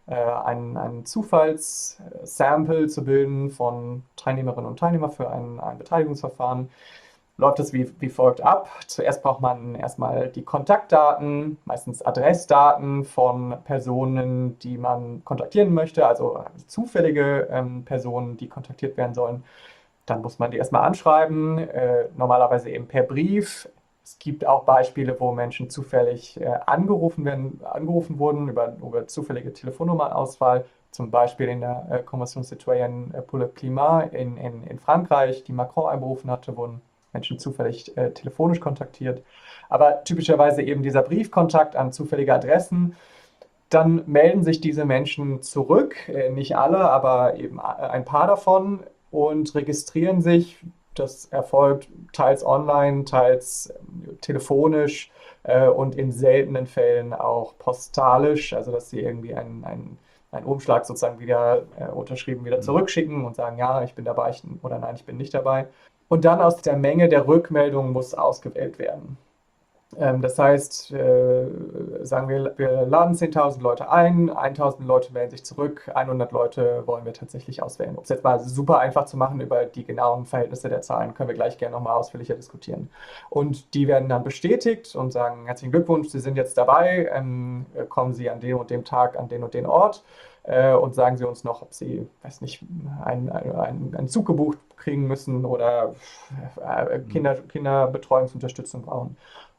äh, ein, ein Zufallssample zu bilden von Teilnehmerinnen und Teilnehmern für ein, ein Beteiligungsverfahren. Läuft es wie, wie folgt ab. Zuerst braucht man erstmal die Kontaktdaten, meistens Adressdaten von Personen, die man kontaktieren möchte, also zufällige ähm, Personen, die kontaktiert werden sollen. Dann muss man die erstmal anschreiben, äh, normalerweise eben per Brief. Es gibt auch Beispiele, wo Menschen zufällig äh, angerufen werden, angerufen wurden über, über zufällige Telefonnummernauswahl, zum Beispiel in der äh, Convention Citoyenne pour le Climat in, in, in Frankreich, die Macron einberufen hatte, wurden Menschen zufällig äh, telefonisch kontaktiert. Aber typischerweise eben dieser Briefkontakt an zufällige Adressen. Dann melden sich diese Menschen zurück, äh, nicht alle, aber eben ein paar davon und registrieren sich. Das erfolgt teils online, teils äh, telefonisch äh, und in seltenen Fällen auch postalisch, also dass sie irgendwie einen, einen, einen Umschlag sozusagen wieder äh, unterschrieben wieder zurückschicken und sagen, ja, ich bin dabei ich, oder nein, ich bin nicht dabei. Und dann aus der Menge der Rückmeldungen muss ausgewählt werden. Ähm, das heißt, äh, sagen wir, wir laden zehntausend Leute ein, tausend Leute melden sich zurück, hundert Leute wollen wir tatsächlich auswählen. Um es jetzt mal super einfach zu machen, über die genauen Verhältnisse der Zahlen können wir gleich gerne nochmal ausführlicher diskutieren. Und die werden dann bestätigt und sagen, herzlichen Glückwunsch, Sie sind jetzt dabei, ähm, kommen Sie an dem und dem Tag an den und den Ort. Äh, und sagen Sie uns noch, ob Sie, weiß nicht, einen, einen, einen Zug gebucht kriegen müssen oder äh, Kinder, Kinderbetreuungsunterstützung brauchen.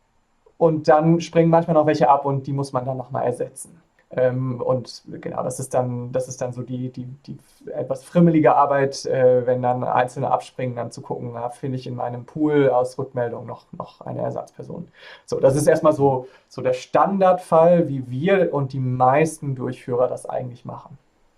Und dann springen manchmal noch welche ab und die muss man dann nochmal ersetzen. Ähm, und genau, das ist dann, das ist dann so die, die, die etwas frimmelige Arbeit, äh, wenn dann Einzelne abspringen, dann zu gucken, na, finde ich in meinem Pool aus Rückmeldung noch, noch eine Ersatzperson. So, das ist erstmal so, so der Standardfall, wie wir und die meisten Durchführer das eigentlich machen.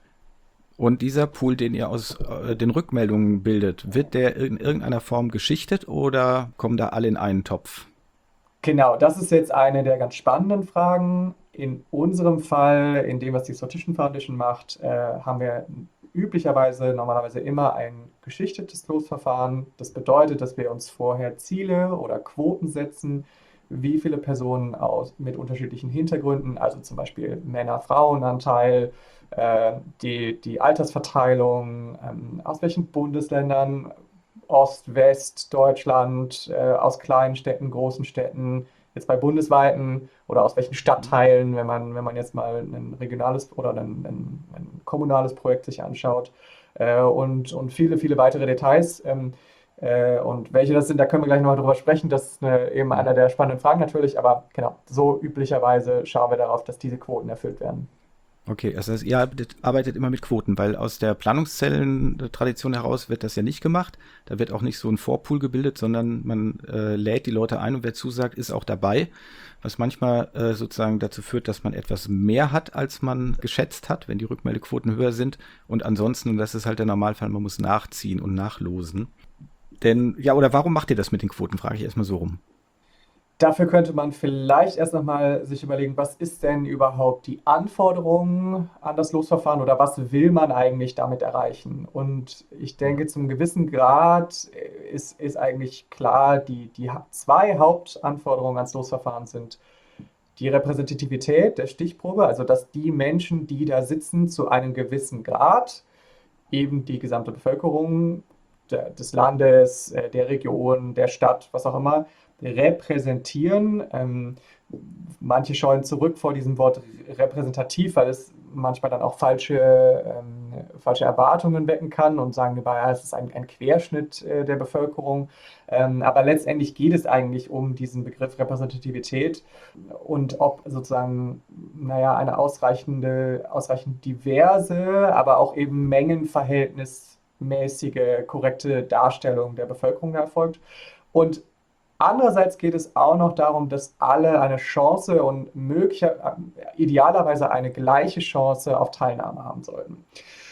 Und dieser Pool, den ihr aus äh, den Rückmeldungen bildet, wird der in irgendeiner Form geschichtet oder kommen da alle in einen Topf? Genau, das ist jetzt eine der ganz spannenden Fragen. In unserem Fall, in dem, was die Sortition Foundation macht, äh, haben wir üblicherweise, normalerweise immer ein geschichtetes Losverfahren. Das bedeutet, dass wir uns vorher Ziele oder Quoten setzen, wie viele Personen aus, mit unterschiedlichen Hintergründen, also zum Beispiel Männer-Frauen-Anteil, äh, die, die Altersverteilung, ähm, aus welchen Bundesländern, Ost, West, Deutschland, äh, aus kleinen Städten, großen Städten, jetzt bei bundesweiten oder aus welchen Stadtteilen, wenn man, wenn man jetzt mal ein regionales oder ein, ein, ein kommunales Projekt sich anschaut äh, und, und viele, viele weitere Details. Ähm, äh, und welche das sind, da können wir gleich noch drüber sprechen. Das ist eine, eben einer der spannenden Fragen natürlich, aber genau, so üblicherweise schauen wir darauf, dass diese Quoten erfüllt werden. Okay, also ihr arbeitet, arbeitet immer mit Quoten, weil aus der Planungszellentradition heraus wird das ja nicht gemacht. Da wird auch nicht so ein Vorpool gebildet, sondern man äh, lädt die Leute ein und wer zusagt, ist auch dabei. Was manchmal äh, sozusagen dazu führt, dass man etwas mehr hat, als man geschätzt hat, wenn die Rückmeldequoten höher sind. Und ansonsten, und das ist halt der Normalfall, man muss nachziehen und nachlosen. Denn, ja, oder warum macht ihr das mit den Quoten, frage ich erstmal so rum. Dafür könnte man vielleicht erst nochmal sich überlegen, was ist denn überhaupt die Anforderung an das Losverfahren oder was will man eigentlich damit erreichen? Und ich denke, zum gewissen Grad ist, ist eigentlich klar, die, die zwei Hauptanforderungen ans Losverfahren sind die Repräsentativität der Stichprobe, also dass die Menschen, die da sitzen, zu einem gewissen Grad, eben die gesamte Bevölkerung der, des Landes, äh, der Region, der Stadt, was auch immer, repräsentieren. Ähm, manche scheuen zurück vor diesem Wort repräsentativ, weil es manchmal dann auch falsche, ähm, falsche Erwartungen wecken kann und sagen, ja, es ist ein, ein Querschnitt äh, der Bevölkerung. Ähm, aber letztendlich geht es eigentlich um diesen Begriff Repräsentativität und ob sozusagen, naja, eine ausreichende, ausreichend diverse, aber auch eben mengenverhältnismäßige, korrekte Darstellung der Bevölkerung erfolgt. Und andererseits geht es auch noch darum, dass alle eine Chance und möglicher, idealerweise eine gleiche Chance auf Teilnahme haben sollten.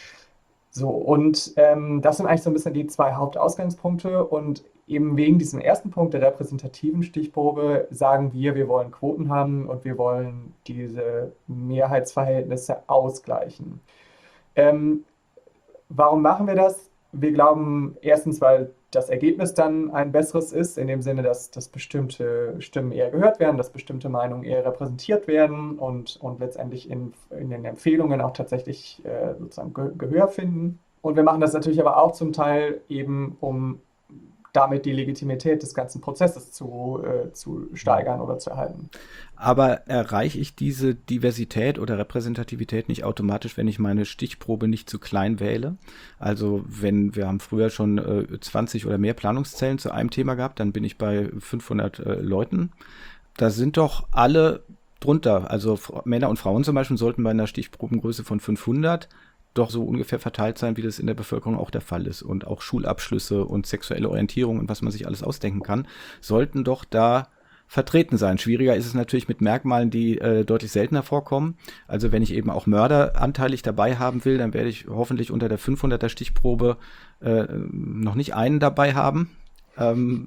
So, und ähm, das sind eigentlich so ein bisschen die zwei Hauptausgangspunkte. Und eben wegen diesem ersten Punkt der repräsentativen Stichprobe sagen wir, wir wollen Quoten haben und wir wollen diese Mehrheitsverhältnisse ausgleichen. Ähm, warum machen wir das? Wir glauben erstens, weil das Ergebnis dann ein besseres ist, in dem Sinne, dass, dass bestimmte Stimmen eher gehört werden, dass bestimmte Meinungen eher repräsentiert werden und, und letztendlich in, in den Empfehlungen auch tatsächlich äh, sozusagen Ge Gehör finden. Und wir machen das natürlich aber auch zum Teil eben, um damit die Legitimität des ganzen Prozesses zu, äh, zu steigern oder zu erhalten. Aber erreiche ich diese Diversität oder Repräsentativität nicht automatisch, wenn ich meine Stichprobe nicht zu klein wähle? Also wenn wir haben früher schon äh, zwanzig oder mehr Planungszellen zu einem Thema gehabt, dann bin ich bei fünfhundert äh, Leuten. Da sind doch alle drunter, also F- Männer und Frauen zum Beispiel sollten bei einer Stichprobengröße von fünfhundert doch so ungefähr verteilt sein, wie das in der Bevölkerung auch der Fall ist. Und auch Schulabschlüsse und sexuelle Orientierung und was man sich alles ausdenken kann, sollten doch da vertreten sein. Schwieriger ist es natürlich mit Merkmalen, die äh, deutlich seltener vorkommen. Also wenn ich eben auch Mörder anteilig dabei haben will, dann werde ich hoffentlich unter der fünfhunderter Stichprobe äh, noch nicht einen dabei haben. Ähm,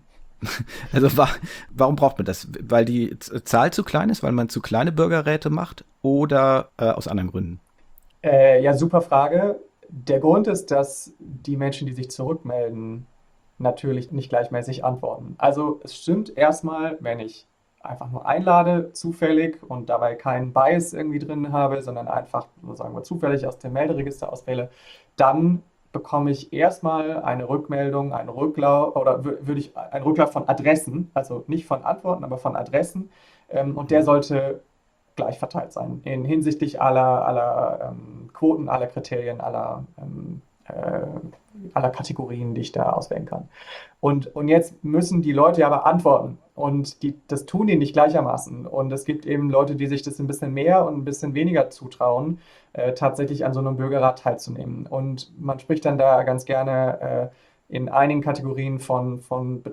also wa warum braucht man das? Weil die Z- Zahl zu klein ist, weil man zu kleine Bürgerräte macht oder äh, aus anderen Gründen? Äh, ja, super Frage. Der Grund ist, dass die Menschen, die sich zurückmelden, natürlich nicht gleichmäßig antworten. Also es stimmt erstmal, wenn ich einfach nur einlade, zufällig und dabei keinen Bias irgendwie drin habe, sondern einfach, so sagen wir, zufällig aus dem Melderegister auswähle, dann bekomme ich erstmal eine Rückmeldung, einen Rücklauf oder wür- würde ich einen Rücklauf von Adressen, also nicht von Antworten, aber von Adressen. Ähm, und der sollte gleich verteilt sein in hinsichtlich aller, aller ähm, Quoten, aller Kriterien, aller, ähm, äh, aller Kategorien, die ich da auswählen kann. Und, und jetzt müssen die Leute aber antworten und die, das tun die nicht gleichermaßen. Und es gibt eben Leute, die sich das ein bisschen mehr und ein bisschen weniger zutrauen, äh, tatsächlich an so einem Bürgerrat teilzunehmen. Und man spricht dann da ganz gerne äh, in einigen Kategorien von, von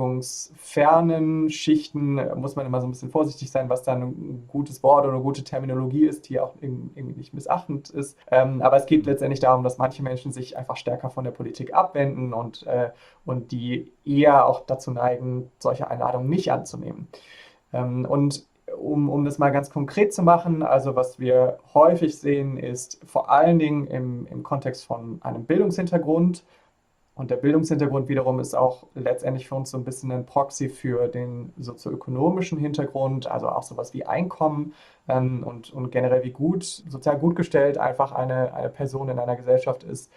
beteiligungsfernen Schichten, äh, muss man immer so ein bisschen vorsichtig sein, was dann ein gutes Wort oder eine gute Terminologie ist, die auch irgendwie nicht missachtend ist. Ähm, aber es geht letztendlich darum, dass manche Menschen sich einfach stärker von der Politik abwenden und, äh, und die eher auch dazu neigen, solche Einladungen nicht anzunehmen. Ähm, und um, um das mal ganz konkret zu machen, also was wir häufig sehen, ist vor allen Dingen im, im Kontext von einem Bildungshintergrund, und der Bildungshintergrund wiederum ist auch letztendlich für uns so ein bisschen ein Proxy für den sozioökonomischen Hintergrund, also auch sowas wie Einkommen ähm, und, und generell wie gut, sozial gut gestellt einfach eine, eine Person in einer Gesellschaft ist.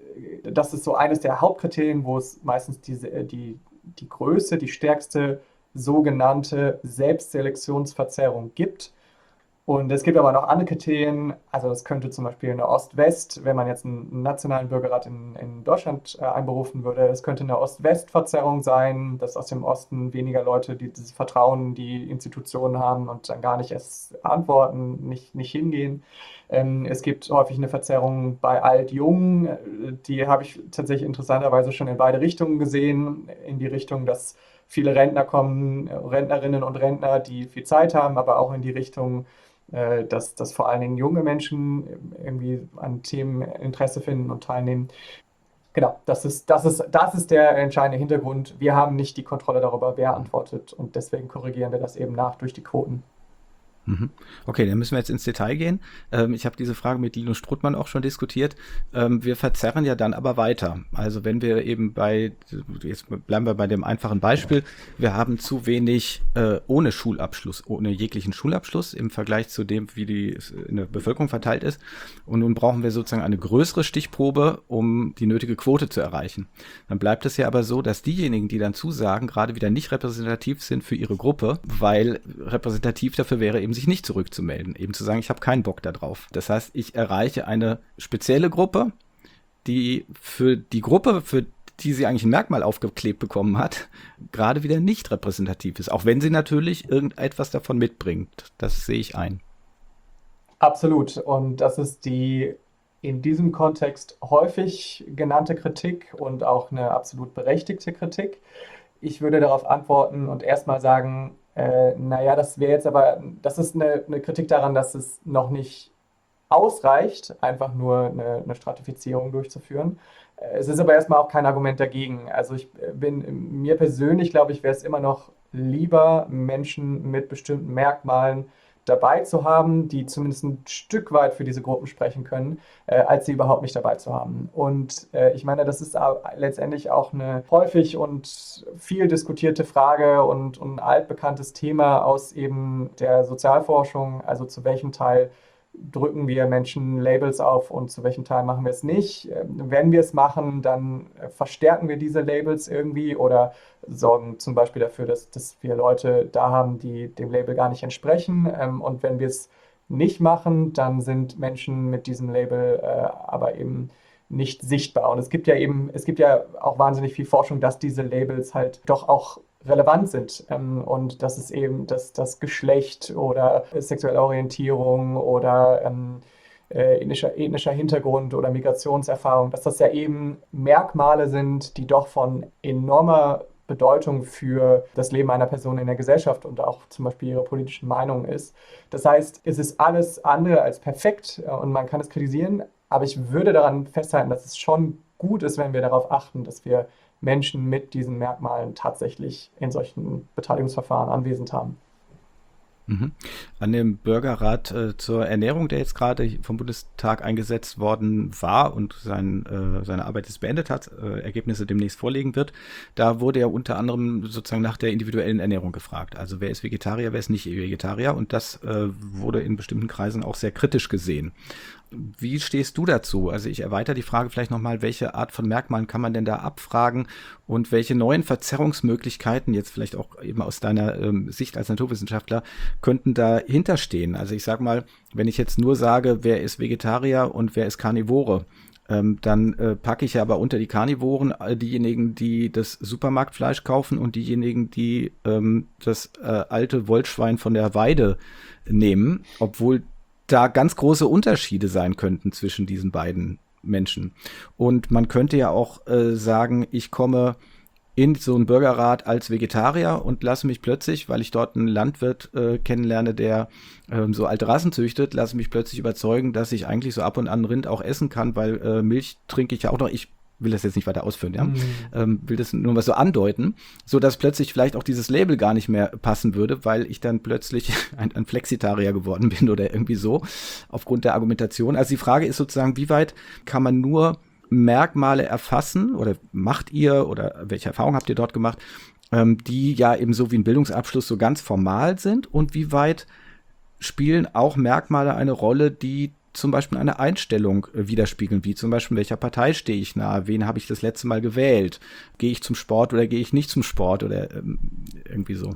Das ist so eines der Hauptkriterien, wo es meistens diese, die, die Größe, die stärkste sogenannte Selbstselektionsverzerrung gibt. Und es gibt aber noch andere Kriterien, also das könnte zum Beispiel eine Ost-West, wenn man jetzt einen nationalen Bürgerrat in, in Deutschland äh, einberufen würde, es könnte eine Ost-West-Verzerrung sein, dass aus dem Osten weniger Leute, die dieses Vertrauen in die Institutionen haben und dann gar nicht erst antworten, nicht, nicht hingehen. Ähm, es gibt häufig eine Verzerrung bei Alt-Jung, äh, die habe ich tatsächlich interessanterweise schon in beide Richtungen gesehen, in die Richtung, dass viele Rentner kommen, äh, Rentnerinnen und Rentner, die viel Zeit haben, aber auch in die Richtung, äh, dass, dass vor allen Dingen junge Menschen irgendwie an Themen Interesse finden und teilnehmen. Genau, das ist, das ist, das ist der entscheidende Hintergrund. Wir haben nicht die Kontrolle darüber, wer antwortet und deswegen korrigieren wir das eben nach durch die Quoten. Mhm. Okay, dann müssen wir jetzt ins Detail gehen. Ähm, ich habe diese Frage mit Linus Struttmann auch schon diskutiert. Ähm, wir verzerren ja dann aber weiter. Also wenn wir eben bei, jetzt bleiben wir bei dem einfachen Beispiel, wir haben zu wenig äh, ohne Schulabschluss, ohne jeglichen Schulabschluss im Vergleich zu dem, wie die in der Bevölkerung verteilt ist. Und nun brauchen wir sozusagen eine größere Stichprobe, um die nötige Quote zu erreichen. Dann bleibt es ja aber so, dass diejenigen, die dann zusagen, gerade wieder nicht repräsentativ sind für ihre Gruppe, weil repräsentativ dafür wäre eben sich nicht zurückzumelden, eben zu sagen, ich habe keinen Bock da drauf. Das heißt, ich erreiche eine spezielle Gruppe, die für die Gruppe, für die sie eigentlich ein Merkmal aufgeklebt bekommen hat, gerade wieder nicht repräsentativ ist, auch wenn sie natürlich irgendetwas davon mitbringt. Das sehe ich ein. Absolut. Und das ist die in diesem Kontext häufig genannte Kritik und auch eine absolut berechtigte Kritik. Ich würde darauf antworten und erstmal sagen, äh, naja, das wäre jetzt aber, das ist eine, eine Kritik daran, dass es noch nicht ausreicht, einfach nur eine, eine Stratifizierung durchzuführen. Äh, Es ist aber erstmal auch kein Argument dagegen. Also ich äh, bin, mir persönlich glaube ich, wäre es immer noch lieber, Menschen mit bestimmten Merkmalen dabei zu haben, die zumindest ein Stück weit für diese Gruppen sprechen können, äh, als sie überhaupt nicht dabei zu haben. Und äh, ich meine, das ist letztendlich auch eine häufig und viel diskutierte Frage und, und ein altbekanntes Thema aus eben der Sozialforschung, also zu welchem Teil drücken wir Menschen Labels auf und zu welchem Teil machen wir es nicht. Ähm, Wenn wir es machen, dann äh, verstärken wir diese Labels irgendwie oder sorgen zum Beispiel dafür, dass, dass wir Leute da haben, die dem Label gar nicht entsprechen. Ähm, Und wenn wir es nicht machen, dann sind Menschen mit diesem Label äh, aber eben nicht sichtbar. Und es gibt ja eben, es gibt ja auch wahnsinnig viel Forschung, dass diese Labels halt doch auch relevant sind ähm, und dass es eben dass das Geschlecht oder sexuelle Orientierung oder ähm, äh, ethnischer, ethnischer Hintergrund oder Migrationserfahrung, dass das ja eben Merkmale sind, die doch von enormer Bedeutung für das Leben einer Person in der Gesellschaft und auch zum Beispiel ihre politischen Meinungen ist. Das heißt, es ist alles andere als perfekt äh, und man kann es kritisieren, aber ich würde daran festhalten, dass es schon gut ist, wenn wir darauf achten, dass wir Menschen mit diesen Merkmalen tatsächlich in solchen Beteiligungsverfahren anwesend haben. Mhm. An dem Bürgerrat äh, zur Ernährung, der jetzt gerade vom Bundestag eingesetzt worden war und sein, äh, seine Arbeit jetzt beendet hat, äh, Ergebnisse demnächst vorlegen wird, da wurde ja unter anderem sozusagen nach der individuellen Ernährung gefragt. Also wer ist Vegetarier, wer ist nicht Vegetarier? Und das äh, wurde in bestimmten Kreisen auch sehr kritisch gesehen. Wie stehst du dazu? Also ich erweitere die Frage vielleicht nochmal, welche Art von Merkmalen kann man denn da abfragen und welche neuen Verzerrungsmöglichkeiten, jetzt vielleicht auch eben aus deiner ähm, Sicht als Naturwissenschaftler, könnten dahinter stehen? Also ich sage mal, wenn ich jetzt nur sage, wer ist Vegetarier und wer ist Karnivore, ähm, dann äh, packe ich ja aber unter die Karnivoren äh, diejenigen, die das Supermarktfleisch kaufen und diejenigen, die ähm, das äh, alte Wollschwein von der Weide nehmen, obwohl da ganz große Unterschiede sein könnten zwischen diesen beiden Menschen. Und man könnte ja auch äh, sagen, ich komme in so einen Bürgerrat als Vegetarier und lasse mich plötzlich, weil ich dort einen Landwirt äh, kennenlerne, der ähm, so alte Rassen züchtet, lasse mich plötzlich überzeugen, dass ich eigentlich so ab und an Rind auch essen kann, weil äh, Milch trinke ich ja auch noch. Ich will das jetzt nicht weiter ausführen, ja, mhm. ähm, will das nur mal so andeuten, so dass plötzlich vielleicht auch dieses Label gar nicht mehr passen würde, weil ich dann plötzlich ein, ein Flexitarier geworden bin oder irgendwie so, aufgrund der Argumentation. Also die Frage ist sozusagen, wie weit kann man nur Merkmale erfassen oder macht ihr oder welche Erfahrungen habt ihr dort gemacht, ähm, die ja eben so wie ein Bildungsabschluss so ganz formal sind und wie weit spielen auch Merkmale eine Rolle, die zum Beispiel eine Einstellung widerspiegeln, wie zum Beispiel, welcher Partei stehe ich nahe, wen habe ich das letzte Mal gewählt, gehe ich zum Sport oder gehe ich nicht zum Sport oder ähm, irgendwie so.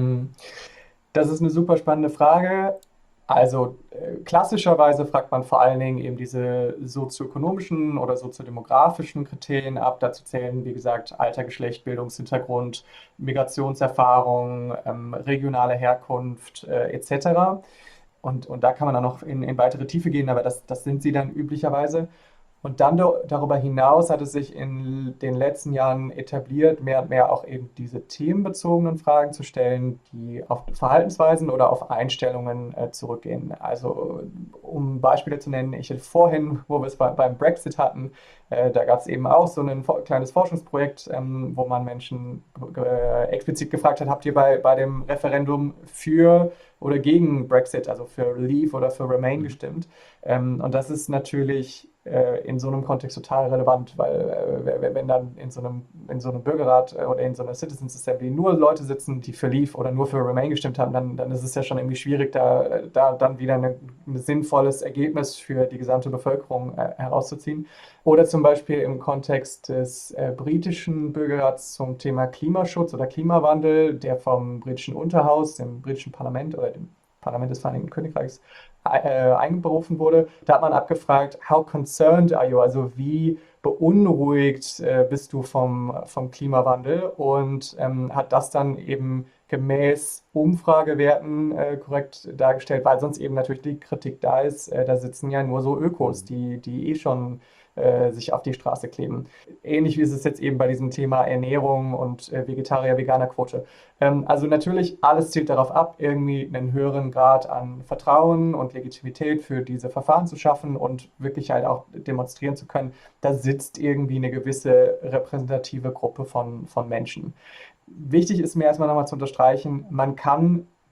Das ist eine super spannende Frage. Also äh, klassischerweise fragt man vor allen Dingen eben diese sozioökonomischen oder soziodemografischen Kriterien ab. Dazu zählen, wie gesagt, Alter, Geschlecht, Bildungshintergrund, Migrationserfahrung, ähm, regionale Herkunft äh, et cetera. Und, und da kann man dann noch in, in weitere Tiefe gehen, aber das, das sind sie dann üblicherweise. Und dann do, darüber hinaus hat es sich in den letzten Jahren etabliert, mehr und mehr auch eben diese themenbezogenen Fragen zu stellen, die auf Verhaltensweisen oder auf Einstellungen äh, zurückgehen. Also um Beispiele zu nennen, ich hatte vorhin, wo wir es bei, beim Brexit hatten, äh, da gab es eben auch so ein kleines Forschungsprojekt, ähm, wo man Menschen äh, explizit gefragt hat, habt ihr bei, bei dem Referendum für oder gegen Brexit, also für Leave oder für Remain gestimmt? Ähm, und das ist natürlich in so einem Kontext total relevant, weil äh, wenn dann in so einem, in so einem Bürgerrat äh, oder in so einer Citizens Assembly nur Leute sitzen, die für Leave oder nur für Remain gestimmt haben, dann, dann ist es ja schon irgendwie schwierig, da, da dann wieder eine, ein sinnvolles Ergebnis für die gesamte Bevölkerung äh, herauszuziehen. Oder zum Beispiel im Kontext des äh, britischen Bürgerrats zum Thema Klimaschutz oder Klimawandel, der vom britischen Unterhaus, dem britischen Parlament oder dem Parlament des Vereinigten Königreichs äh, einberufen wurde. Da hat man abgefragt, how concerned are you? Also wie beunruhigt äh, bist du vom, vom Klimawandel? Und ähm, hat das dann eben gemäß Umfragewerten äh, korrekt dargestellt, weil sonst eben natürlich die Kritik da ist, äh, da sitzen ja nur so Ökos, die, die eh schon äh, sich auf die Straße kleben. Ähnlich wie ist es jetzt eben bei diesem Thema Ernährung und äh, Vegetarier-Veganer-Quote. Ähm, also natürlich, alles zielt darauf ab, irgendwie einen höheren Grad an Vertrauen und Legitimität für diese Verfahren zu schaffen und wirklich halt auch demonstrieren zu können, da sitzt irgendwie eine gewisse repräsentative Gruppe von, von Menschen. Wichtig ist mir erstmal nochmal zu unterstreichen, man kann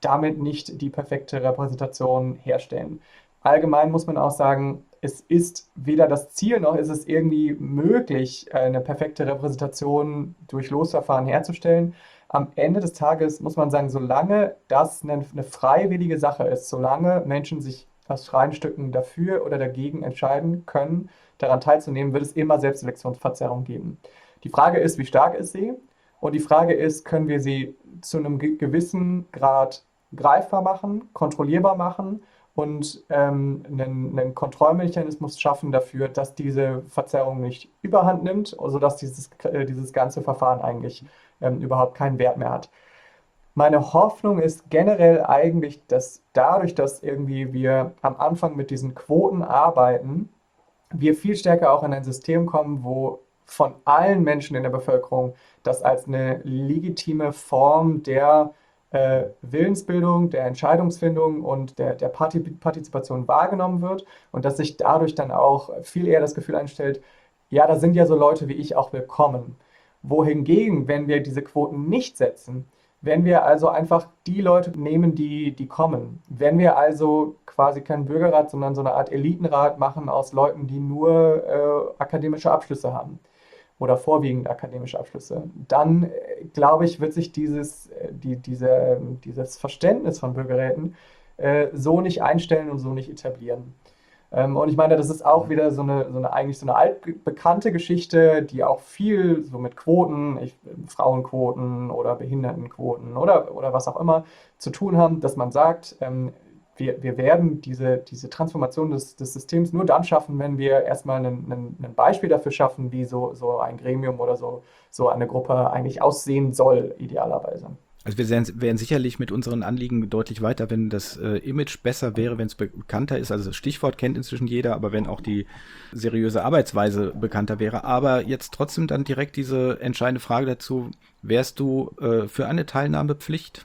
damit nicht die perfekte Repräsentation herstellen. Allgemein muss man auch sagen, es ist weder das Ziel noch ist es irgendwie möglich, eine perfekte Repräsentation durch Losverfahren herzustellen. Am Ende des Tages muss man sagen, solange das eine, eine freiwillige Sache ist, solange Menschen sich aus freien Stücken dafür oder dagegen entscheiden können, daran teilzunehmen, wird es immer Selbstselektionsverzerrung geben. Die Frage ist, wie stark ist sie? Und die Frage ist, können wir sie zu einem gewissen Grad greifbar machen, kontrollierbar machen und ähm, einen, einen Kontrollmechanismus schaffen dafür, dass diese Verzerrung nicht überhand nimmt, sodass dieses, äh, dieses ganze Verfahren eigentlich ähm, überhaupt keinen Wert mehr hat. Meine Hoffnung ist generell eigentlich, dass dadurch, dass irgendwie wir am Anfang mit diesen Quoten arbeiten, wir viel stärker auch in ein System kommen, wo von allen Menschen in der Bevölkerung das als eine legitime Form der äh, Willensbildung, der Entscheidungsfindung und der, der Partizipation wahrgenommen wird und dass sich dadurch dann auch viel eher das Gefühl einstellt, ja, da sind ja so Leute wie ich auch willkommen. Wohingegen, wenn wir diese Quoten nicht setzen, wenn wir also einfach die Leute nehmen, die, die kommen, wenn wir also quasi keinen Bürgerrat, sondern so eine Art Elitenrat machen aus Leuten, die nur äh, akademische Abschlüsse haben oder vorwiegend akademische Abschlüsse, dann, äh, glaube ich, wird sich dieses, äh, die, diese, dieses Verständnis von Bürgerräten äh, so nicht einstellen und so nicht etablieren. Ähm, und ich meine, das ist auch wieder so eine, so eine eigentlich so eine altbekannte Geschichte, die auch viel so mit Quoten, ich, Frauenquoten oder Behindertenquoten oder, oder was auch immer zu tun haben, dass man sagt, ähm, wir, wir werden diese, diese Transformation des, des Systems nur dann schaffen, wenn wir erstmal ein Beispiel dafür schaffen, wie so, so ein Gremium oder so, so eine Gruppe eigentlich aussehen soll, idealerweise. Also wir wären, wären sicherlich mit unseren Anliegen deutlich weiter, wenn das äh, Image besser wäre, wenn es bekannter ist. Also das Stichwort kennt inzwischen jeder, aber wenn auch die seriöse Arbeitsweise bekannter wäre. Aber jetzt trotzdem dann direkt diese entscheidende Frage dazu, wärst du äh, für eine Teilnahmepflicht,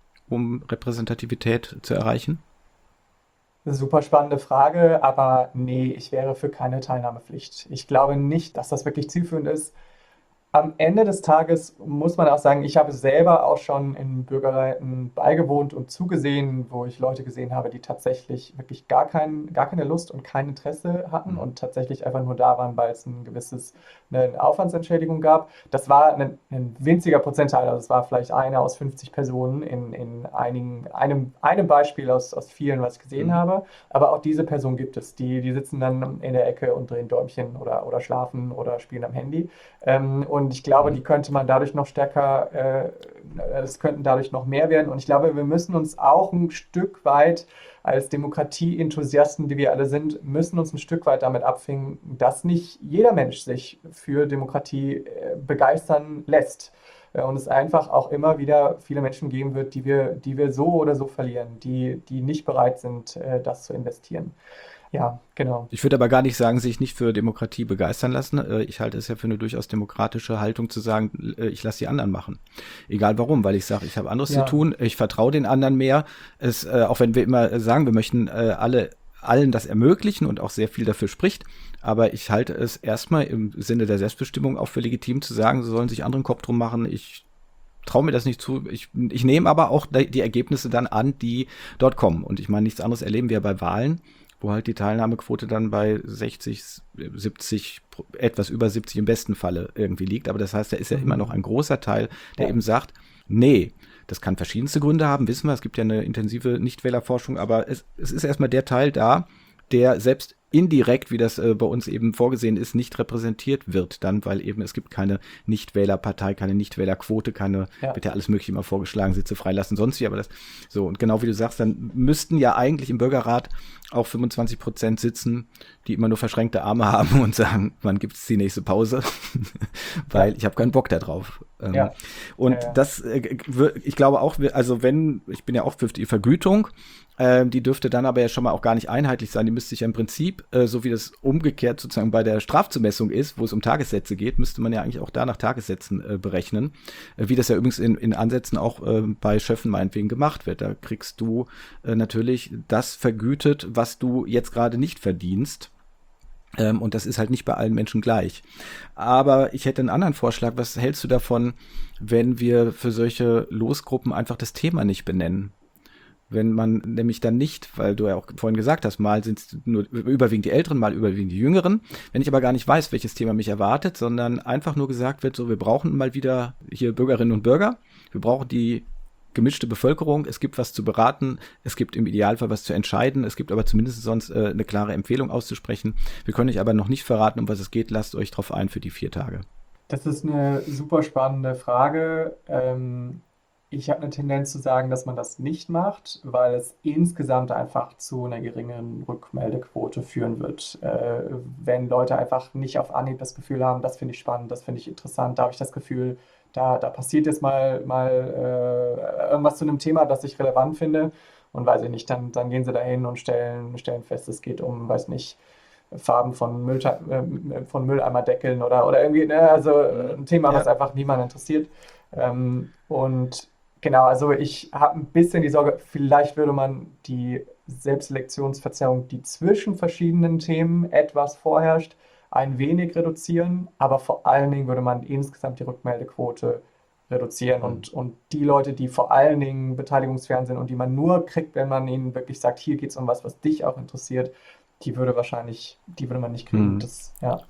um Repräsentativität zu erreichen? Super spannende Frage, aber nee, ich wäre für keine Teilnahmepflicht. Ich glaube nicht, dass das wirklich zielführend ist. Am Ende des Tages muss man auch sagen, ich habe selber auch schon in Bürgerräten beigewohnt und zugesehen, wo ich Leute gesehen habe, die tatsächlich wirklich gar, kein, gar keine Lust und kein Interesse hatten und tatsächlich einfach nur da waren, weil es ein gewisses, eine Aufwandsentschädigung gab. Das war ein, ein winziger Prozentteil, also es war vielleicht eine aus fünfzig Personen in, in einigen, einem, einem Beispiel aus, aus vielen, was ich gesehen mhm. habe. Aber auch diese Person gibt es, die, die sitzen dann in der Ecke und drehen Däumchen oder, oder schlafen oder spielen am Handy. Ähm, und Und ich glaube, die könnte man dadurch noch stärker, äh, es könnten dadurch noch mehr werden. Und ich glaube, wir müssen uns auch ein Stück weit als Demokratie-Enthusiasten, die wir alle sind, müssen uns ein Stück weit damit abfinden, dass nicht jeder Mensch sich für Demokratie äh, begeistern lässt. Äh, und es einfach auch immer wieder viele Menschen geben wird, die wir, die wir so oder so verlieren, die, die nicht bereit sind, äh, das zu investieren. Ja, genau. Ich würde aber gar nicht sagen, sich nicht für Demokratie begeistern lassen. Ich halte es ja für eine durchaus demokratische Haltung zu sagen, ich lasse die anderen machen. Egal warum, weil ich sage, ich habe anderes ja. zu tun, ich vertraue den anderen mehr. Es, auch wenn wir immer sagen, wir möchten alle allen das ermöglichen und auch sehr viel dafür spricht, aber ich halte es erstmal im Sinne der Selbstbestimmung auch für legitim zu sagen, sie sollen sich anderen Kopf drum machen, ich traue mir das nicht zu. Ich, ich nehme aber auch die Ergebnisse dann an, die dort kommen. Und ich meine, nichts anderes erleben wir bei Wahlen, wo halt die Teilnahmequote dann bei sechzig, siebzig, etwas über siebzig im besten Falle irgendwie liegt. Aber das heißt, da ist ja immer noch ein großer Teil, der ja. eben sagt, nee, das kann verschiedenste Gründe haben, wissen wir, es gibt ja eine intensive Nichtwählerforschung, aber es, es ist erstmal der Teil da, der selbst indirekt, wie das äh, bei uns eben vorgesehen ist, nicht repräsentiert wird dann, weil eben es gibt keine Nichtwählerpartei, keine Nichtwählerquote, keine, ja. wird ja alles mögliche immer vorgeschlagen, Sitze freilassen, sonst wie, aber das, so, und genau wie du sagst, dann müssten ja eigentlich im Bürgerrat auch fünfundzwanzig Prozent sitzen, die immer nur verschränkte Arme haben und sagen, wann gibt's die nächste Pause, weil ja. ich habe keinen Bock da drauf. Ähm, ja. Und ja, ja. das, äh, ich glaube auch, also wenn, ich bin ja auch für die Vergütung, die dürfte dann aber ja schon mal auch gar nicht einheitlich sein. Die müsste sich ja im Prinzip, äh, so wie das umgekehrt sozusagen bei der Strafzumessung ist, wo es um Tagessätze geht, müsste man ja eigentlich auch da nach Tagessätzen äh, berechnen. Äh, wie das ja übrigens in, in Ansätzen auch äh, bei Schöffen meinetwegen gemacht wird. Da kriegst du äh, natürlich das vergütet, was du jetzt gerade nicht verdienst. Ähm, und das ist halt nicht bei allen Menschen gleich. Aber ich hätte einen anderen Vorschlag. Was hältst du davon, wenn wir für solche Losgruppen einfach das Thema nicht benennen? Wenn man nämlich dann nicht, weil du ja auch vorhin gesagt hast, mal sind es nur überwiegend die Älteren, mal überwiegend die Jüngeren. Wenn ich aber gar nicht weiß, welches Thema mich erwartet, sondern einfach nur gesagt wird, so, wir brauchen mal wieder hier Bürgerinnen und Bürger, wir brauchen die gemischte Bevölkerung, es gibt was zu beraten, es gibt im Idealfall was zu entscheiden, es gibt aber zumindest sonst äh, eine klare Empfehlung auszusprechen. Wir können euch aber noch nicht verraten, um was es geht, lasst euch drauf ein für die vier Tage. Das ist eine super spannende Frage. Ähm, ich habe eine Tendenz zu sagen, dass man das nicht macht, weil es insgesamt einfach zu einer geringeren Rückmeldequote führen wird. Äh, wenn Leute einfach nicht auf Anhieb das Gefühl haben, das finde ich spannend, das finde ich interessant, da habe ich das Gefühl, da, da passiert jetzt mal, mal äh, irgendwas zu einem Thema, das ich relevant finde. Und weiß ich nicht, dann, dann gehen sie dahin und stellen, stellen fest, es geht um, weiß nicht, Farben von, Müll, äh, von Mülleimerdeckeln oder, oder irgendwie, ne, also ein Thema, was Ja. einfach niemand interessiert. Ähm, und genau, also ich habe ein bisschen die Sorge, vielleicht würde man die Selbstselektionsverzerrung, die zwischen verschiedenen Themen etwas vorherrscht, ein wenig reduzieren, aber vor allen Dingen würde man insgesamt die Rückmeldequote reduzieren Mhm. und, und die Leute, die vor allen Dingen beteiligungsfern sind und die man nur kriegt, wenn man ihnen wirklich sagt, hier geht es um was, was dich auch interessiert, die würde wahrscheinlich, die würde man nicht kriegen. Mhm. Das, ja.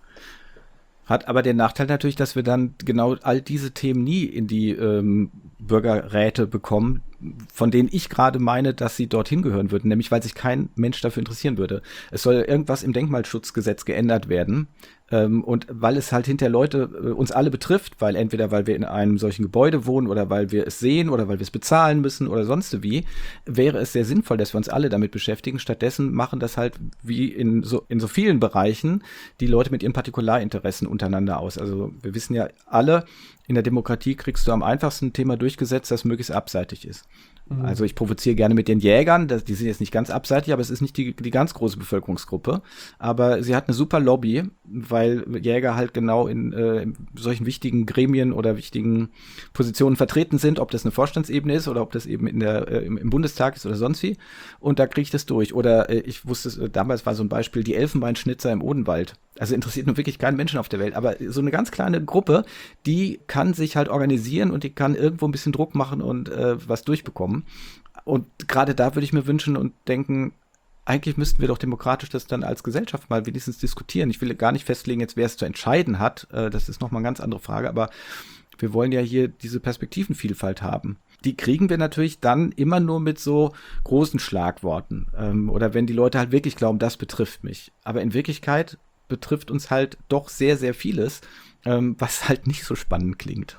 Hat aber den Nachteil natürlich, dass wir dann genau all diese Themen nie in die ähm, Bürgerräte bekommen, von denen ich gerade meine, dass sie dorthin gehören würden, nämlich weil sich kein Mensch dafür interessieren würde. Es soll irgendwas im Denkmalschutzgesetz geändert werden. Ähm, und weil es halt hinter Leute äh, uns alle betrifft, weil entweder weil wir in einem solchen Gebäude wohnen oder weil wir es sehen oder weil wir es bezahlen müssen oder sonst wie, wäre es sehr sinnvoll, dass wir uns alle damit beschäftigen. Stattdessen machen das halt wie in so, in so vielen Bereichen die Leute mit ihren Partikularinteressen untereinander aus. Also wir wissen ja alle, in der Demokratie kriegst du am einfachsten ein Thema durchgesetzt, das möglichst abseitig ist. Also ich provoziere gerne mit den Jägern, das, die sind jetzt nicht ganz abseitig, aber es ist nicht die, die ganz große Bevölkerungsgruppe. Aber sie hat eine super Lobby, weil Jäger halt genau in, äh, in solchen wichtigen Gremien oder wichtigen Positionen vertreten sind, ob das eine Vorstandsebene ist oder ob das eben in der, äh, im, im Bundestag ist oder sonst wie. Und da kriege ich das durch. Oder äh, ich wusste, äh, damals war so ein Beispiel, die Elfenbeinschnitzer im Odenwald. Also interessiert nun wirklich keinen Menschen auf der Welt, aber so eine ganz kleine Gruppe, die kann sich halt organisieren und die kann irgendwo ein bisschen Druck machen und äh, was durchbekommen. Und gerade da würde ich mir wünschen und denken, eigentlich müssten wir doch demokratisch das dann als Gesellschaft mal wenigstens diskutieren. Ich will gar nicht festlegen, jetzt wer es zu entscheiden hat, äh, das ist nochmal eine ganz andere Frage, aber wir wollen ja hier diese Perspektivenvielfalt haben. Die kriegen wir natürlich dann immer nur mit so großen Schlagworten ähm, oder wenn die Leute halt wirklich glauben, das betrifft mich. Aber in Wirklichkeit betrifft uns halt doch sehr, sehr vieles, ähm, was halt nicht so spannend klingt.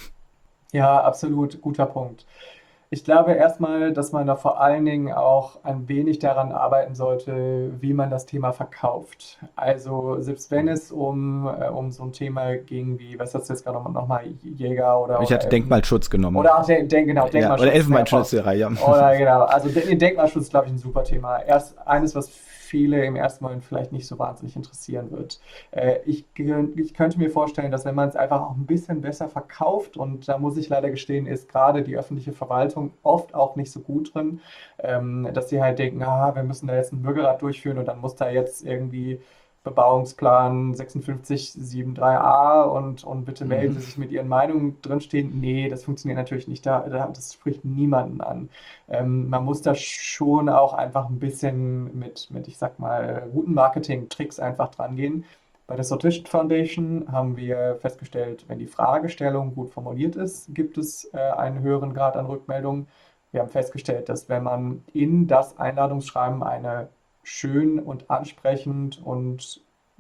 Ja, absolut, guter Punkt. Ich glaube erstmal, dass man da vor allen Dingen auch ein wenig daran arbeiten sollte, wie man das Thema verkauft. Also selbst wenn es um, äh, um so ein Thema ging wie, was hast du jetzt gerade noch, noch mal, Jäger oder, Ich oder hatte Elfen, Denkmalschutz genommen. oder auch den, den, genau, Ja, oder Denkmalschutz. Elfenbeinschnitzerei, ja. Oder genau, also den Denkmalschutz ist, glaube ich, ein super Thema. Erst eines, was viele im ersten Moment vielleicht nicht so wahnsinnig interessieren wird. Äh, ich, ich könnte mir vorstellen, dass wenn man es einfach auch ein bisschen besser verkauft, und da muss ich leider gestehen, ist gerade die öffentliche Verwaltung oft auch nicht so gut drin, ähm, dass sie halt denken, ah, wir müssen da jetzt einen Bürgerrat durchführen und dann muss da jetzt irgendwie Bebauungsplan sechsundfünfzig Komma drei a und, und bitte melden Sie sich mit Ihren Meinungen drinstehen. Nee, das funktioniert natürlich nicht. Da, da, das spricht niemanden an. Ähm, man muss da schon auch einfach ein bisschen mit, mit ich sag mal, guten Marketing-Tricks einfach dran gehen. Bei der Sortition Foundation haben wir festgestellt, wenn die Fragestellung gut formuliert ist, gibt es äh, einen höheren Grad an Rückmeldungen. Wir haben festgestellt, dass wenn man in das Einladungsschreiben eine schön und ansprechend und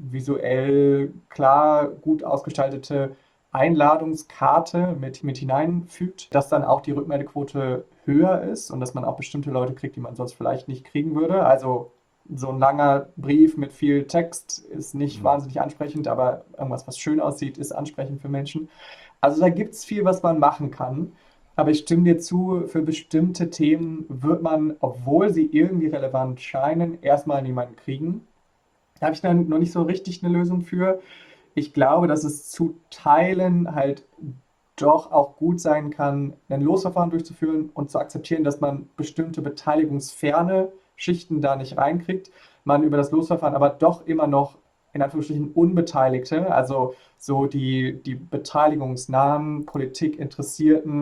visuell klar gut ausgestaltete Einladungskarte mit, mit hineinfügt, dass dann auch die Rückmeldequote höher ist und dass man auch bestimmte Leute kriegt, die man sonst vielleicht nicht kriegen würde. Also so ein langer Brief mit viel Text ist nicht wahnsinnig ansprechend, aber irgendwas, was schön aussieht, ist ansprechend für Menschen. Also da gibt es viel, was man machen kann. Aber ich stimme dir zu, für bestimmte Themen wird man, obwohl sie irgendwie relevant scheinen, erstmal niemanden kriegen. Da habe ich dann noch nicht so richtig eine Lösung für. Ich glaube, dass es zu Teilen halt doch auch gut sein kann, ein Losverfahren durchzuführen und zu akzeptieren, dass man bestimmte beteiligungsferne Schichten da nicht reinkriegt. Man über das Losverfahren aber doch immer noch in Anführungsstrichen Unbeteiligte, also so die, die beteiligungsnahen, politikinteressierten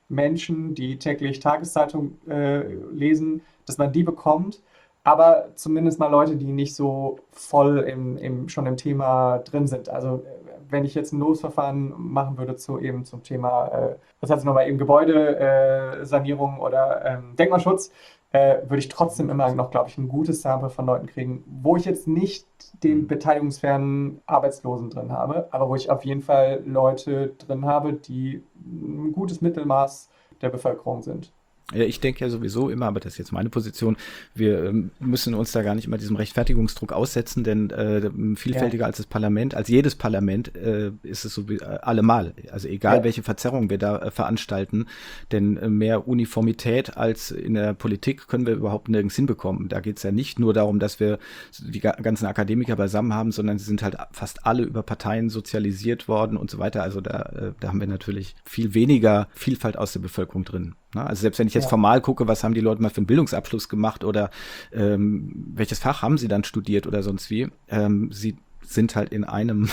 Menschen, die täglich Tageszeitung äh, lesen, dass man die bekommt, aber zumindest mal Leute, die nicht so voll im, im, schon im Thema drin sind. Also äh, wenn ich jetzt ein Losverfahren machen würde zu eben zum Thema, äh, was heißt nochmal eben Gebäudesanierung äh, Sanierung oder ähm, Denkmalschutz, äh, würde ich trotzdem immer noch, glaube ich, ein gutes Sample von Leuten kriegen, wo ich jetzt nicht den beteiligungsfernen Arbeitslosen drin habe, aber wo ich auf jeden Fall Leute drin habe, die ein gutes Mittelmaß der Bevölkerung sind. Ja, ich denke ja sowieso immer, aber das ist jetzt meine Position, wir ähm, müssen uns da gar nicht immer diesem Rechtfertigungsdruck aussetzen, denn äh, vielfältiger Ja, als das Parlament, als jedes Parlament äh, ist es so wie, äh, allemal. Also egal, ja, welche Verzerrungen wir da äh, veranstalten, denn äh, mehr Uniformität als in der Politik können wir überhaupt nirgends hinbekommen. Da geht es ja nicht nur darum, dass wir die ga- ganzen Akademiker beisammen haben, sondern sie sind halt fast alle über Parteien sozialisiert worden und so weiter. Also da, äh, da haben wir natürlich viel weniger Vielfalt aus der Bevölkerung drin. Ne? Also selbst wenn ich jetzt ja. formal gucke, was haben die Leute mal für einen Bildungsabschluss gemacht oder ähm, welches Fach haben sie dann studiert oder sonst wie, ähm, sie sind halt in einem,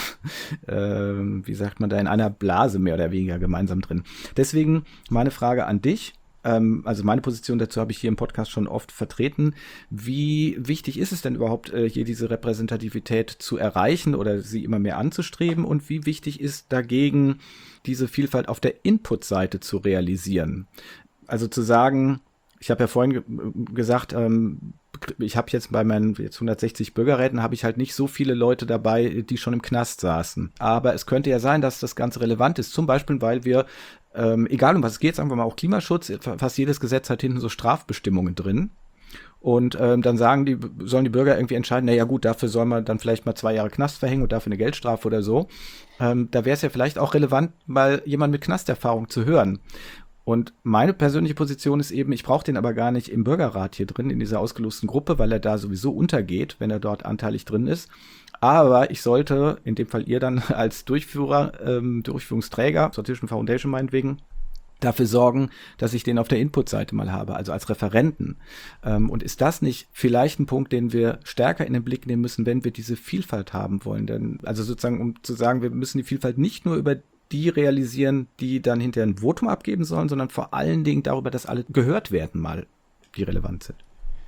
ähm, wie sagt man da, in einer Blase mehr oder weniger gemeinsam drin. Deswegen meine Frage an dich. Ähm, also meine Position dazu habe ich hier im Podcast schon oft vertreten. Wie wichtig ist es denn überhaupt, äh, hier diese Repräsentativität zu erreichen oder sie immer mehr anzustreben? Und wie wichtig ist dagegen, diese Vielfalt auf der Input-Seite zu realisieren? Also zu sagen, ich habe ja vorhin ge gesagt, ähm, ich habe jetzt bei meinen jetzt hundertsechzig Bürgerräten habe ich halt nicht so viele Leute dabei, die schon im Knast saßen. Aber es könnte ja sein, dass das Ganze relevant ist. Zum Beispiel, weil wir, ähm, egal um was es geht, sagen wir mal auch Klimaschutz, fast jedes Gesetz hat hinten so Strafbestimmungen drin. Und ähm, dann sagen die, sollen die Bürger irgendwie entscheiden, naja gut, dafür soll man dann vielleicht mal zwei Jahre Knast verhängen und dafür eine Geldstrafe oder so. Ähm, da wäre es ja vielleicht auch relevant, mal jemand mit Knasterfahrung zu hören. Und meine persönliche Position ist eben, ich brauche den aber gar nicht im Bürgerrat hier drin, in dieser ausgelosten Gruppe, weil er da sowieso untergeht, wenn er dort anteilig drin ist. Aber ich sollte, in dem Fall ihr dann als Durchführer, ähm, Durchführungsträger, Sortition Foundation meinetwegen, dafür sorgen, dass ich den auf der Input-Seite mal habe, also als Referenten. Ähm, und ist das nicht vielleicht ein Punkt, den wir stärker in den Blick nehmen müssen, wenn wir diese Vielfalt haben wollen? Denn, also sozusagen, um zu sagen, wir müssen die Vielfalt nicht nur über die realisieren, die dann hinterher ein Votum abgeben sollen, sondern vor allen Dingen darüber, dass alle gehört werden mal, die relevant sind.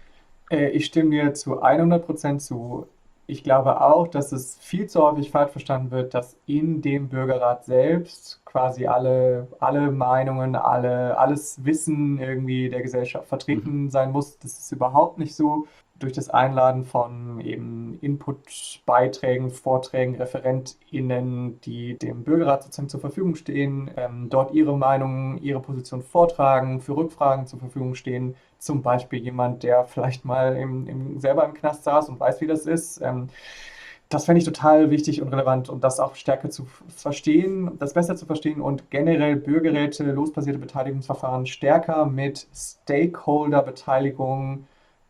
Äh, ich stimme dir zu hundert Prozent zu. Ich glaube auch, dass es viel zu häufig falsch verstanden wird, dass in dem Bürgerrat selbst quasi alle, alle Meinungen, alle, alles Wissen irgendwie der Gesellschaft Mhm. vertreten sein muss. Das ist überhaupt nicht so. Durch das Einladen von eben Input-Beiträgen, Vorträgen, ReferentInnen, die dem Bürgerrat sozusagen zur Verfügung stehen, ähm, dort ihre Meinungen, ihre Position vortragen, für Rückfragen zur Verfügung stehen. Zum Beispiel jemand, der vielleicht mal im, im, selber im Knast saß und weiß, wie das ist. Ähm, das fände ich total wichtig und relevant, um das auch stärker zu verstehen, das besser zu verstehen und generell Bürgerräte, losbasierte Beteiligungsverfahren stärker mit Stakeholder-Beteiligung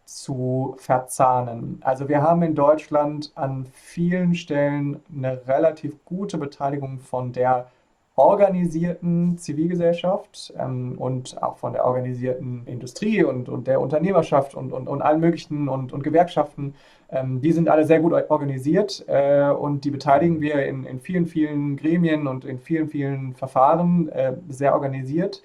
zu verzahnen. Also wir haben in Deutschland an vielen Stellen eine relativ gute Beteiligung von der organisierten Zivilgesellschaft ähm, und auch von der organisierten Industrie und, und der Unternehmerschaft und, und, und allen möglichen und, und Gewerkschaften. Ähm, die sind alle sehr gut organisiert äh, und die beteiligen wir in, in vielen, vielen Gremien und in vielen, vielen Verfahren äh, sehr organisiert.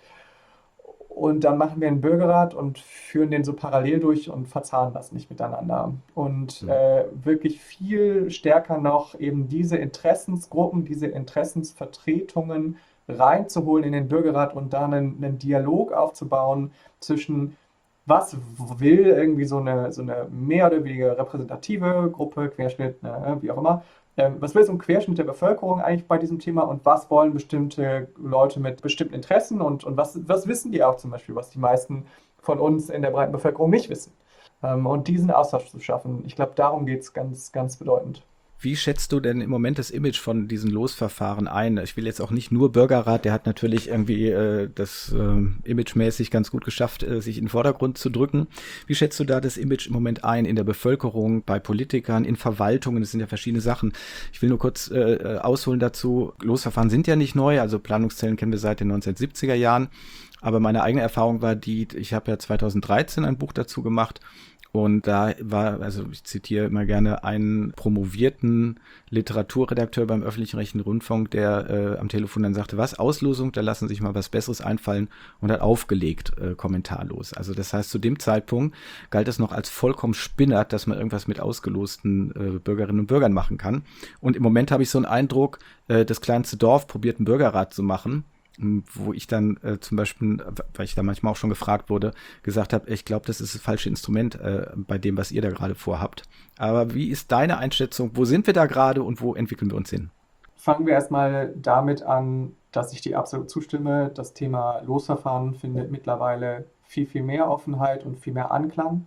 Und dann machen wir einen Bürgerrat und führen den so parallel durch und verzahnen das nicht miteinander. Und Mhm. äh, wirklich viel stärker noch eben diese Interessensgruppen, diese Interessensvertretungen reinzuholen in den Bürgerrat und da einen, einen Dialog aufzubauen zwischen, was will irgendwie so eine, so eine mehr oder weniger repräsentative Gruppe, Querschnitt, ne, wie auch immer, ähm, was will so ein Querschnitt der Bevölkerung eigentlich bei diesem Thema und was wollen bestimmte Leute mit bestimmten Interessen und, und was, was wissen die auch zum Beispiel, was die meisten von uns in der breiten Bevölkerung nicht wissen. Ähm, und diesen Austausch zu schaffen, ich glaube, darum geht es ganz, ganz bedeutend. Wie schätzt du denn im Moment das Image von diesen Losverfahren ein? Ich will jetzt auch nicht nur Bürgerrat, der hat natürlich irgendwie äh, das äh, imagemäßig ganz gut geschafft, äh, sich in den Vordergrund zu drücken. Wie schätzt du da das Image im Moment ein in der Bevölkerung, bei Politikern, in Verwaltungen? Das sind ja verschiedene Sachen. Ich will nur kurz äh, ausholen dazu. Losverfahren sind ja nicht neu, also Planungszellen kennen wir seit den neunzehnhundertsiebziger Jahren. Aber meine eigene Erfahrung war die, ich habe ja zweitausenddreizehn ein Buch dazu gemacht. Und da war, also ich zitiere immer gerne einen promovierten Literaturredakteur beim öffentlich-rechtlichen Rundfunk, der äh, am Telefon dann sagte, was, Auslosung, da lassen sich mal was Besseres einfallen, und hat aufgelegt, äh, kommentarlos. Also das heißt, zu dem Zeitpunkt galt es noch als vollkommen spinnert, dass man irgendwas mit ausgelosten äh, Bürgerinnen und Bürgern machen kann. Und im Moment habe ich so einen Eindruck, äh, das kleinste Dorf probiert einen Bürgerrat zu machen, wo ich dann äh, zum Beispiel, weil ich da manchmal auch schon gefragt wurde, gesagt habe, ich glaube, das ist das falsche Instrument äh, bei dem, was ihr da gerade vorhabt. Aber wie ist deine Einschätzung? Wo sind wir da gerade und wo entwickeln wir uns hin? Fangen wir erstmal damit an, dass ich dir absolut zustimme. Das Thema Losverfahren findet mittlerweile viel, viel mehr Offenheit und viel mehr Anklang.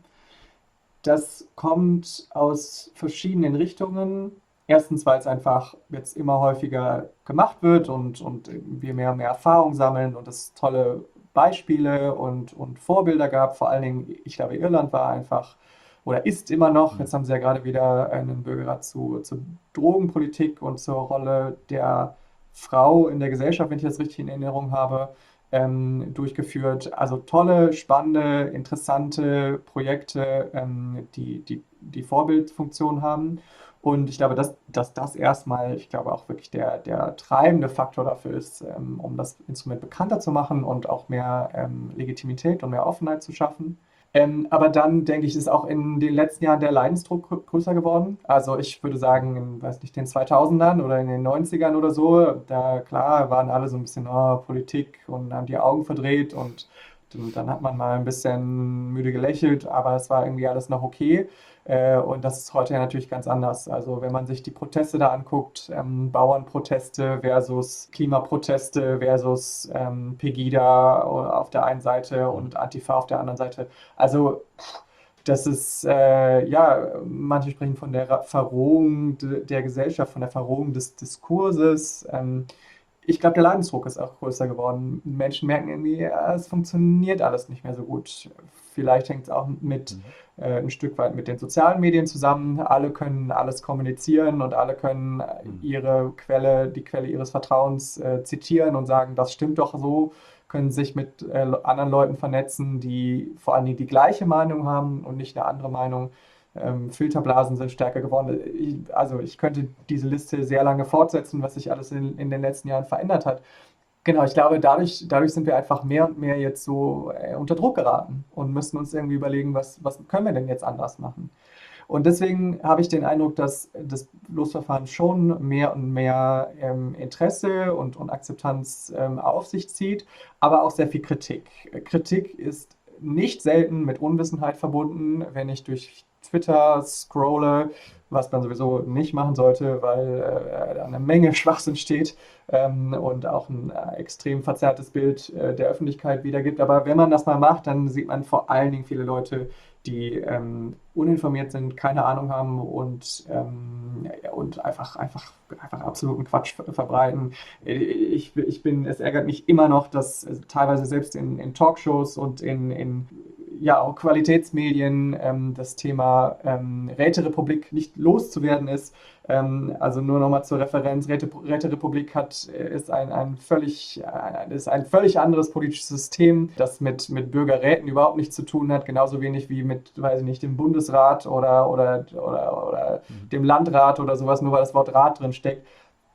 Das kommt aus verschiedenen Richtungen. Erstens, weil es einfach jetzt immer häufiger gemacht wird und, und wir mehr und mehr Erfahrung sammeln und es tolle Beispiele und, und Vorbilder gab. Vor allen Dingen, ich glaube, Irland war einfach oder ist immer noch, jetzt haben sie ja gerade wieder einen Bürgerrat zu, zu Drogenpolitik und zur Rolle der Frau in der Gesellschaft, wenn ich das richtig in Erinnerung habe, ähm, durchgeführt. Also tolle, spannende, interessante Projekte, ähm, die, die, die Vorbildfunktion haben. Und ich glaube, dass, dass das erstmal, ich glaube, auch wirklich der, der treibende Faktor dafür ist, ähm, um das Instrument bekannter zu machen und auch mehr ähm, Legitimität und mehr Offenheit zu schaffen. Ähm, aber dann, denke ich, ist auch in den letzten Jahren der Leidensdruck grö- größer geworden. Also ich würde sagen, in, weiß nicht, den zweitausendern oder in den neunzigern oder so, da klar waren alle so ein bisschen, oh, Politik, und haben die Augen verdreht, und dann hat man mal ein bisschen müde gelächelt, aber es war irgendwie alles noch okay. Äh, Und das ist heute ja natürlich ganz anders. Also wenn man sich die Proteste da anguckt, ähm, Bauernproteste versus Klimaproteste versus ähm, Pegida auf der einen Seite und Antifa auf der anderen Seite. Also das ist, äh, ja, manche sprechen von der Ra- Verrohung de- der Gesellschaft, von der Verrohung des Diskurses. Ähm, ich glaube, der Leidensdruck ist auch größer geworden. Menschen merken irgendwie, ja, es funktioniert alles nicht mehr so gut. Vielleicht hängt es auch mit äh, ein Stück weit mit den sozialen Medien zusammen. Alle können alles kommunizieren und alle können äh, ihre Quelle, die Quelle ihres Vertrauens äh, zitieren und sagen, das stimmt doch so, können sich mit äh, anderen Leuten vernetzen, die vor allen Dingen die gleiche Meinung haben und nicht eine andere Meinung. Ähm, Filterblasen sind stärker geworden. Ich, also ich könnte diese Liste sehr lange fortsetzen, was sich alles in, in den letzten Jahren verändert hat. Genau, ich glaube, dadurch, dadurch sind wir einfach mehr und mehr jetzt so äh, unter Druck geraten und müssen uns irgendwie überlegen, was, was können wir denn jetzt anders machen. Und deswegen habe ich den Eindruck, dass das Losverfahren schon mehr und mehr ähm, Interesse und, und Akzeptanz ähm, auf sich zieht, aber auch sehr viel Kritik. Kritik ist nicht selten mit Unwissenheit verbunden. Wenn ich durch Twitter scrolle, was man sowieso nicht machen sollte, weil äh, da eine Menge Schwachsinn steht ähm, und auch ein äh, extrem verzerrtes Bild äh, der Öffentlichkeit wiedergibt. Aber wenn man das mal macht, dann sieht man vor allen Dingen viele Leute, die ähm, uninformiert sind, keine Ahnung haben und, ähm, ja, und einfach, einfach, einfach absoluten Quatsch ver verbreiten. Ich, ich bin, es ärgert mich immer noch, dass äh, teilweise selbst in, in Talkshows und in, in ja auch Qualitätsmedien ähm, das Thema ähm, Räterepublik nicht loszuwerden ist. Ähm, also nur nochmal zur Referenz, Räte, Räterepublik hat, ist ein, ein, völlig, äh, ist ein völlig anderes politisches System, das mit, mit Bürgerräten überhaupt nichts zu tun hat, genauso wenig wie mit, weiß ich nicht, dem Bundesrat oder, oder, oder, oder mhm. dem Landrat oder sowas, nur weil das Wort Rat drin steckt.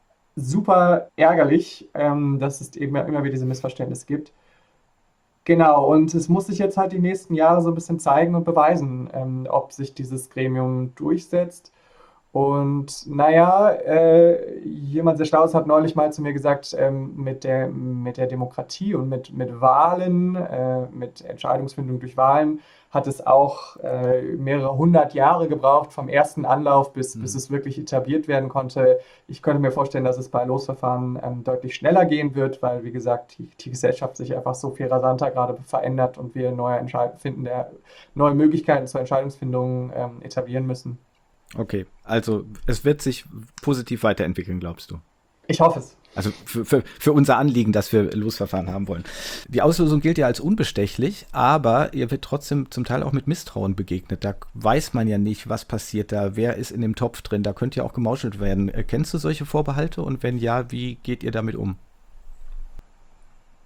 Super ärgerlich, ähm, dass es eben immer wieder diese Missverständnisse gibt. Genau, und es muss sich jetzt halt die nächsten Jahre so ein bisschen zeigen und beweisen, ähm, ob sich dieses Gremium durchsetzt. Und naja, äh, jemand sehr Schlaues hat neulich mal zu mir gesagt, ähm, mit der, mit der Demokratie und mit, mit Wahlen, äh, mit Entscheidungsfindung durch Wahlen, hat es auch äh, mehrere hundert Jahre gebraucht vom ersten Anlauf, bis, mhm. bis es wirklich etabliert werden konnte. Ich könnte mir vorstellen, dass es bei Losverfahren ähm, deutlich schneller gehen wird, weil, wie gesagt, die, die Gesellschaft sich einfach so viel rasanter gerade verändert und wir neue Entscheid finden, der, neue Möglichkeiten zur Entscheidungsfindung ähm, etablieren müssen. Okay, also es wird sich positiv weiterentwickeln, glaubst du? Ich hoffe es. Also für, für, für unser Anliegen, dass wir Losverfahren haben wollen. Die Auslosung gilt ja als unbestechlich, aber ihr wird trotzdem zum Teil auch mit Misstrauen begegnet. Da weiß man ja nicht, was passiert da, wer ist in dem Topf drin, da könnte ja auch gemauschelt werden. Kennst du solche Vorbehalte und wenn ja, wie geht ihr damit um?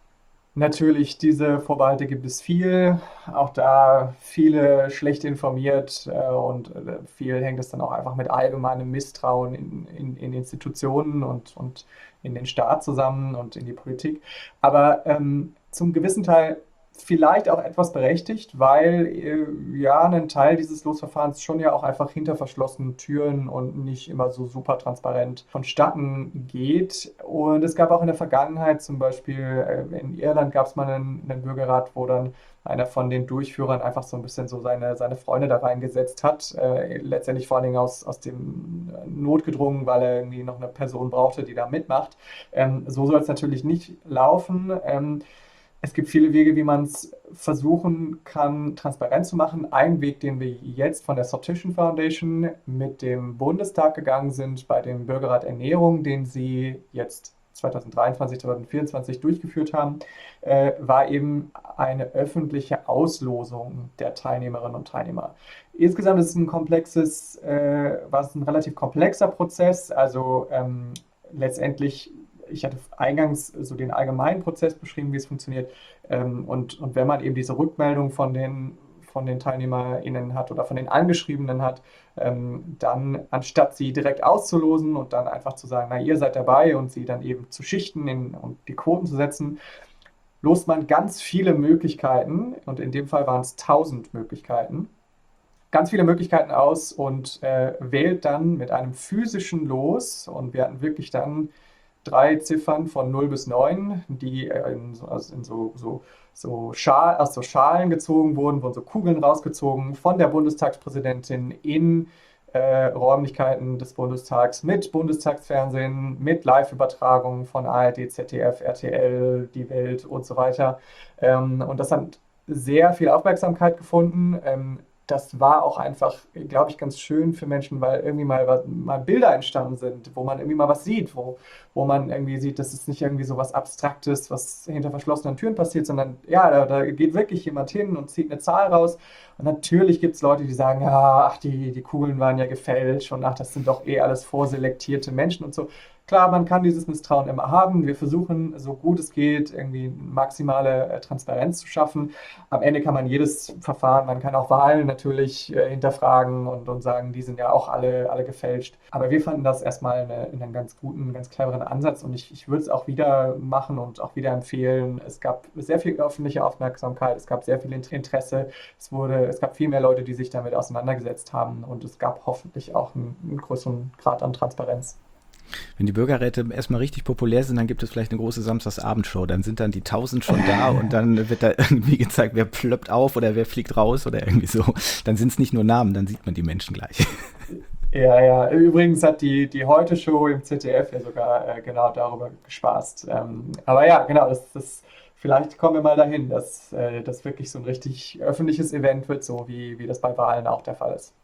Natürlich, diese Vorbehalte gibt es viel. Auch da viele schlecht informiert äh, und äh, viel hängt es dann auch einfach mit allgemeinem Misstrauen in, in, in Institutionen und, und in den Staat zusammen und in die Politik. Aber ähm, zum gewissen Teil vielleicht auch etwas berechtigt, weil äh, ja ein Teil dieses Losverfahrens schon ja auch einfach hinter verschlossenen Türen und nicht immer so super transparent vonstatten geht. Und es gab auch in der Vergangenheit zum Beispiel äh, in Irland gab es mal einen, einen Bürgerrat, wo dann einer von den Durchführern einfach so ein bisschen so seine, seine Freunde da reingesetzt hat. Äh, letztendlich vor allen Dingen aus, aus dem Not gedrungen, weil er irgendwie noch eine Person brauchte, die da mitmacht. Ähm, so soll es natürlich nicht laufen. Ähm, es gibt viele Wege, wie man es versuchen kann, transparent zu machen. Ein Weg, den wir jetzt von der Sortition Foundation mit dem Bundestag gegangen sind, bei dem Bürgerrat Ernährung, den sie jetzt zwanzig dreiundzwanzig, zwanzig vierundzwanzig durchgeführt haben, äh, war eben eine öffentliche Auslosung der Teilnehmerinnen und Teilnehmer. Insgesamt ist es ein komplexes, äh, war es ein relativ komplexer Prozess. Also ähm, letztendlich, ich hatte eingangs so den allgemeinen Prozess beschrieben, wie es funktioniert. Ähm, und, und wenn man eben diese Rückmeldung von den, von den TeilnehmerInnen hat oder von den Angeschriebenen hat, ähm, dann anstatt sie direkt auszulosen und dann einfach zu sagen, na, ihr seid dabei und sie dann eben zu schichten in, und die Quoten zu setzen, lost man ganz viele Möglichkeiten, und in dem Fall waren es tausend Möglichkeiten, ganz viele Möglichkeiten aus und äh, wählt dann mit einem physischen Los, und wir hatten wirklich dann drei Ziffern von null bis neun, die äh, in, so, also in so, so, so Schal, aus so Schalen gezogen wurden, wurden so Kugeln rausgezogen von der Bundestagspräsidentin in äh, Räumlichkeiten des Bundestags mit Bundestagsfernsehen, mit Live-Übertragungen von A R D, Z D F, R T L, Die Welt und so weiter. Ähm, und das hat sehr viel Aufmerksamkeit gefunden. Ähm, das war auch einfach, glaube ich, ganz schön für Menschen, weil irgendwie mal, mal Bilder entstanden sind, wo man irgendwie mal was sieht, wo, wo man irgendwie sieht, dass es nicht irgendwie so was Abstraktes, was hinter verschlossenen Türen passiert, sondern ja, da, da geht wirklich jemand hin und zieht eine Zahl raus. Und natürlich gibt es Leute, die sagen, ja, ach, die, die Kugeln waren ja gefälscht und ach, das sind doch eh alles vorselektierte Menschen und so. Klar, man kann dieses Misstrauen immer haben. Wir versuchen, so gut es geht, irgendwie maximale äh, Transparenz zu schaffen. Am Ende kann man jedes Verfahren, man kann auch Wahlen natürlich äh, hinterfragen und, und sagen, die sind ja auch alle, alle gefälscht. Aber wir fanden das erstmal eine, einen ganz guten, ganz cleveren Ansatz, und ich, ich würde es auch wieder machen und auch wieder empfehlen. Es gab sehr viel öffentliche Aufmerksamkeit, es gab sehr viel Interesse, es wurde, es gab viel mehr Leute, die sich damit auseinandergesetzt haben, und es gab hoffentlich auch einen, einen größeren Grad an Transparenz. Wenn die Bürgerräte erstmal richtig populär sind, dann gibt es vielleicht eine große Samstagsabendshow. Dann sind dann die tausend schon da und dann wird da irgendwie gezeigt, wer plöppt auf oder wer fliegt raus oder irgendwie so. Dann sind es nicht nur Namen, dann sieht man die Menschen gleich. Ja, ja. Übrigens hat die, die Heute-Show im Z D F ja sogar äh, genau darüber gespaßt. Ähm, aber ja, genau, das, das, vielleicht kommen wir mal dahin, dass äh, das wirklich so ein richtig öffentliches Event wird, so wie, wie das bei Wahlen auch der Fall ist.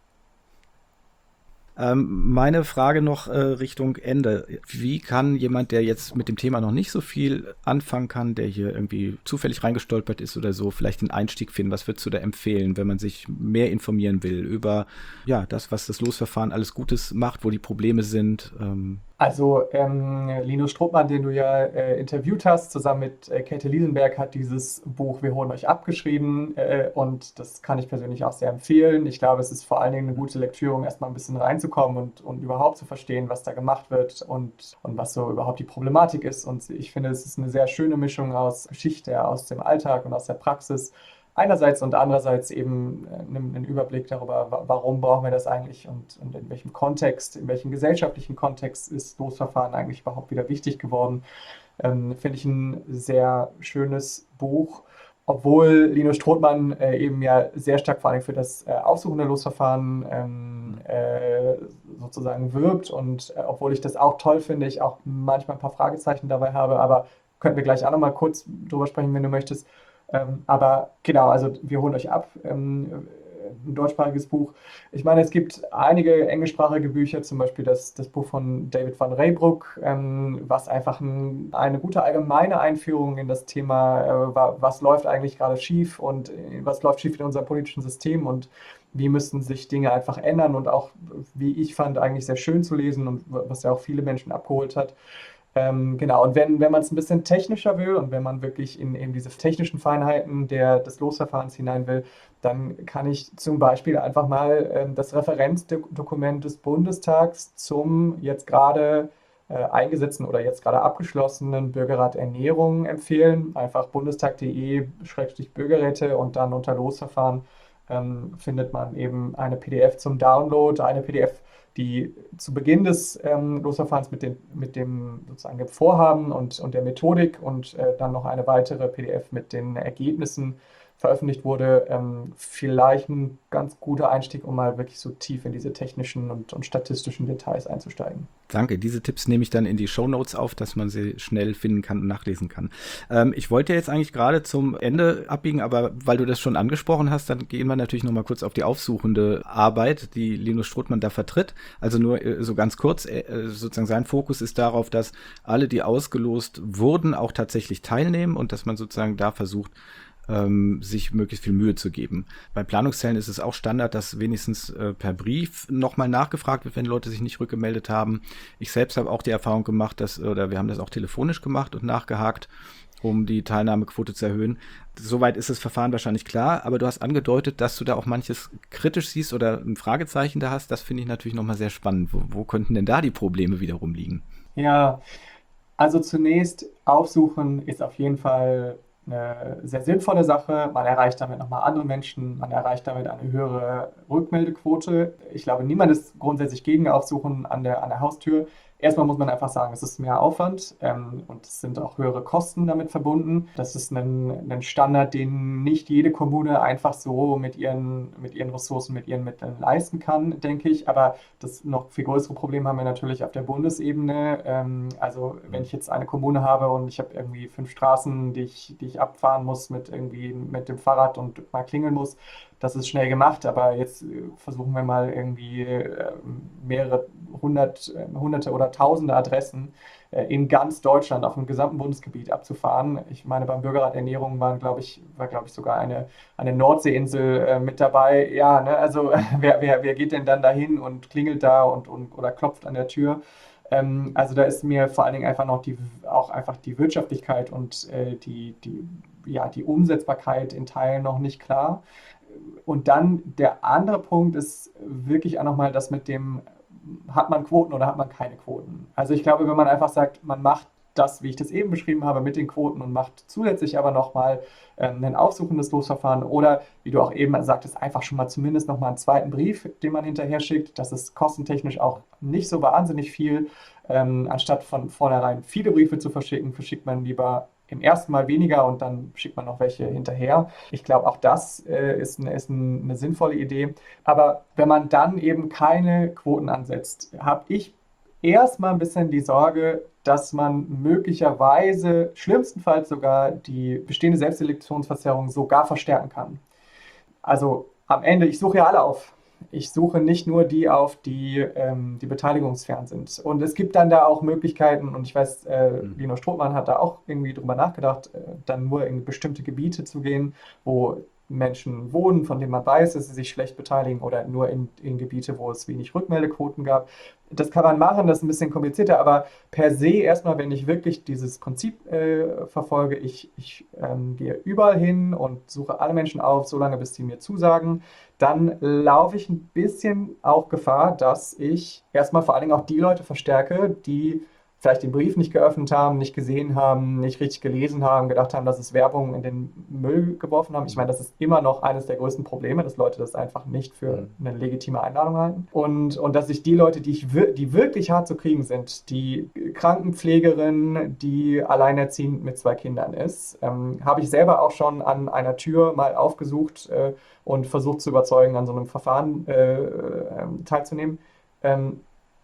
Ähm, meine Frage noch äh, Richtung Ende. Wie kann jemand, der jetzt mit dem Thema noch nicht so viel anfangen kann, der hier irgendwie zufällig reingestolpert ist oder so, vielleicht den Einstieg finden? Was würdest du da empfehlen, wenn man sich mehr informieren will über ja das, was das Losverfahren alles Gutes macht, wo die Probleme sind? Ähm, Also ähm, Linus Strothmann, den du ja äh, interviewt hast, zusammen mit äh, Käthe Liesenberg, hat dieses Buch Wir holen euch ab geschrieben, äh, und das kann ich persönlich auch sehr empfehlen. Ich glaube, es ist vor allen Dingen eine gute Lektüre, um erstmal ein bisschen reinzukommen und, und überhaupt zu verstehen, was da gemacht wird und, und was so überhaupt die Problematik ist. Und ich finde, es ist eine sehr schöne Mischung aus Geschichte, aus dem Alltag und aus der Praxis einerseits, und andererseits eben äh, einen, einen Überblick darüber, wa- warum brauchen wir das eigentlich, und, und in welchem Kontext, in welchem gesellschaftlichen Kontext ist Losverfahren eigentlich überhaupt wieder wichtig geworden. Ähm, finde ich ein sehr schönes Buch, obwohl Linus Strothmann äh, eben ja sehr stark vor allem für das äh, aussuchende Losverfahren ähm, äh, sozusagen wirbt, und äh, obwohl ich das auch toll finde, ich auch manchmal ein paar Fragezeichen dabei habe, aber könnten wir gleich auch nochmal kurz drüber sprechen, wenn du möchtest. Ähm, aber genau, also wir holen euch ab. Ähm, ein deutschsprachiges Buch. Ich meine, es gibt einige englischsprachige Bücher, zum Beispiel das, das Buch von David van Reybrouck, ähm, was einfach ein, eine gute allgemeine Einführung in das Thema, äh, wa- was läuft eigentlich gerade schief und äh, was läuft schief in unserem politischen System und wie müssen sich Dinge einfach ändern, und auch, wie ich fand, eigentlich sehr schön zu lesen und was ja auch viele Menschen abgeholt hat. Ähm, genau, und wenn, wenn man es ein bisschen technischer will und wenn man wirklich in eben diese technischen Feinheiten der, des Losverfahrens hinein will, dann kann ich zum Beispiel einfach mal ähm, das Referenzdokument des Bundestags zum jetzt gerade äh, eingesetzten oder jetzt gerade abgeschlossenen Bürgerrat Ernährung empfehlen. Einfach bundestag.de-bürgerräte und dann unter Losverfahren ähm, findet man eben eine P D F zum Download, eine P D F, die zu Beginn des ähm, Losverfahrens mit dem, mit dem sozusagen dem Vorhaben und, und der Methodik und äh, dann noch eine weitere P D F mit den Ergebnissen veröffentlicht wurde, ähm, vielleicht ein ganz guter Einstieg, um mal wirklich so tief in diese technischen und, und statistischen Details einzusteigen. Danke, diese Tipps nehme ich dann in die Shownotes auf, dass man sie schnell finden kann und nachlesen kann. Ähm, ich wollte jetzt eigentlich gerade zum Ende abbiegen, aber weil du das schon angesprochen hast, dann gehen wir natürlich noch mal kurz auf die aufsuchende Arbeit, die Linus Strothmann da vertritt. Also nur äh, so ganz kurz, äh, sozusagen sein Fokus ist darauf, dass alle, die ausgelost wurden, auch tatsächlich teilnehmen und dass man sozusagen da versucht, ähm, sich möglichst viel Mühe zu geben. Bei Planungszellen ist es auch Standard, dass wenigstens äh, per Brief nochmal nachgefragt wird, wenn Leute sich nicht rückgemeldet haben. Ich selbst habe auch die Erfahrung gemacht, dass, oder wir haben das auch telefonisch gemacht und nachgehakt, um die Teilnahmequote zu erhöhen. Soweit ist das Verfahren wahrscheinlich klar, aber du hast angedeutet, dass du da auch manches kritisch siehst oder ein Fragezeichen da hast. Das finde ich natürlich nochmal sehr spannend. Wo, wo könnten denn da die Probleme wiederum liegen? Ja, also zunächst aufsuchen ist auf jeden Fall eine sehr sinnvolle Sache. Man erreicht damit nochmal andere Menschen, man erreicht damit eine höhere Rückmeldequote. Ich glaube, niemand ist grundsätzlich gegen Aufsuchen an der, an der Haustür. Erstmal muss man einfach sagen, es ist mehr Aufwand ähm, und es sind auch höhere Kosten damit verbunden. Das ist ein, ein Standard, den nicht jede Kommune einfach so mit ihren, mit ihren Ressourcen, mit ihren Mitteln leisten kann, denke ich. Aber das noch viel größere Problem haben wir natürlich auf der Bundesebene. Ähm, also wenn ich jetzt eine Kommune habe und ich habe irgendwie fünf Straßen, die ich, die ich abfahren muss mit irgendwie mit dem Fahrrad und mal klingeln muss, das ist schnell gemacht, aber jetzt äh, versuchen wir mal irgendwie äh, mehrere hundert, äh, hunderte oder tausende Adressen äh, in ganz Deutschland auf dem gesamten Bundesgebiet abzufahren. Ich meine, beim Bürgerrat Ernährung waren, glaube ich, war, glaube ich, sogar eine, eine Nordseeinsel äh, mit dabei. Ja, ne, also wer, wer, wer geht denn dann dahin und klingelt da und, und oder klopft an der Tür? Ähm, also da ist mir vor allen Dingen einfach noch die, auch einfach die Wirtschaftlichkeit und äh, die, die, ja, die Umsetzbarkeit in Teilen noch nicht klar. Und dann der andere Punkt ist wirklich auch nochmal das mit dem, hat man Quoten oder hat man keine Quoten? Also ich glaube, wenn man einfach sagt, man macht das, wie ich das eben beschrieben habe, mit den Quoten und macht zusätzlich aber nochmal ähm, ein aufsuchendes Losverfahren oder, wie du auch eben sagtest, einfach schon mal zumindest nochmal einen zweiten Brief, den man hinterher schickt. Das ist kostentechnisch auch nicht so wahnsinnig viel. Ähm, anstatt von vornherein viele Briefe zu verschicken, verschickt man lieber im ersten Mal weniger und dann schickt man noch welche hinterher. Ich glaube, auch das äh, ist, eine, ist ein, eine sinnvolle Idee. Aber wenn man dann eben keine Quoten ansetzt, habe ich erstmal ein bisschen die Sorge, dass man möglicherweise, schlimmstenfalls sogar, die bestehende Selbstselektionsverzerrung sogar verstärken kann. Also am Ende, ich suche ja alle auf. Ich suche nicht nur die auf, die, ähm, die beteiligungsfern sind. Und es gibt dann da auch Möglichkeiten, und ich weiß, äh, Linus Strothmann hat da auch irgendwie drüber nachgedacht, äh, dann nur in bestimmte Gebiete zu gehen, wo Menschen wohnen, von denen man weiß, dass sie sich schlecht beteiligen oder nur in, in Gebiete, wo es wenig Rückmeldequoten gab. Das kann man machen, das ist ein bisschen komplizierter, aber per se erstmal, wenn ich wirklich dieses Prinzip äh, verfolge, ich, ich ähm, gehe überall hin und suche alle Menschen auf, solange bis sie mir zusagen, dann laufe ich ein bisschen auch Gefahr, dass ich erstmal vor allen Dingen auch die Leute verstärke, die vielleicht den Brief nicht geöffnet haben, nicht gesehen haben, nicht richtig gelesen haben, gedacht haben, dass es Werbung in den Müll geworfen haben. Ich meine, das ist immer noch eines der größten Probleme, dass Leute das einfach nicht für eine legitime Einladung halten. Und, und dass sich die Leute, die, ich, die wirklich hart zu kriegen sind, die Krankenpflegerin, die alleinerziehend mit zwei Kindern ist, ähm, habe ich selber auch schon an einer Tür mal aufgesucht äh, und versucht zu überzeugen, an so einem Verfahren äh, äh, teilzunehmen. Ähm,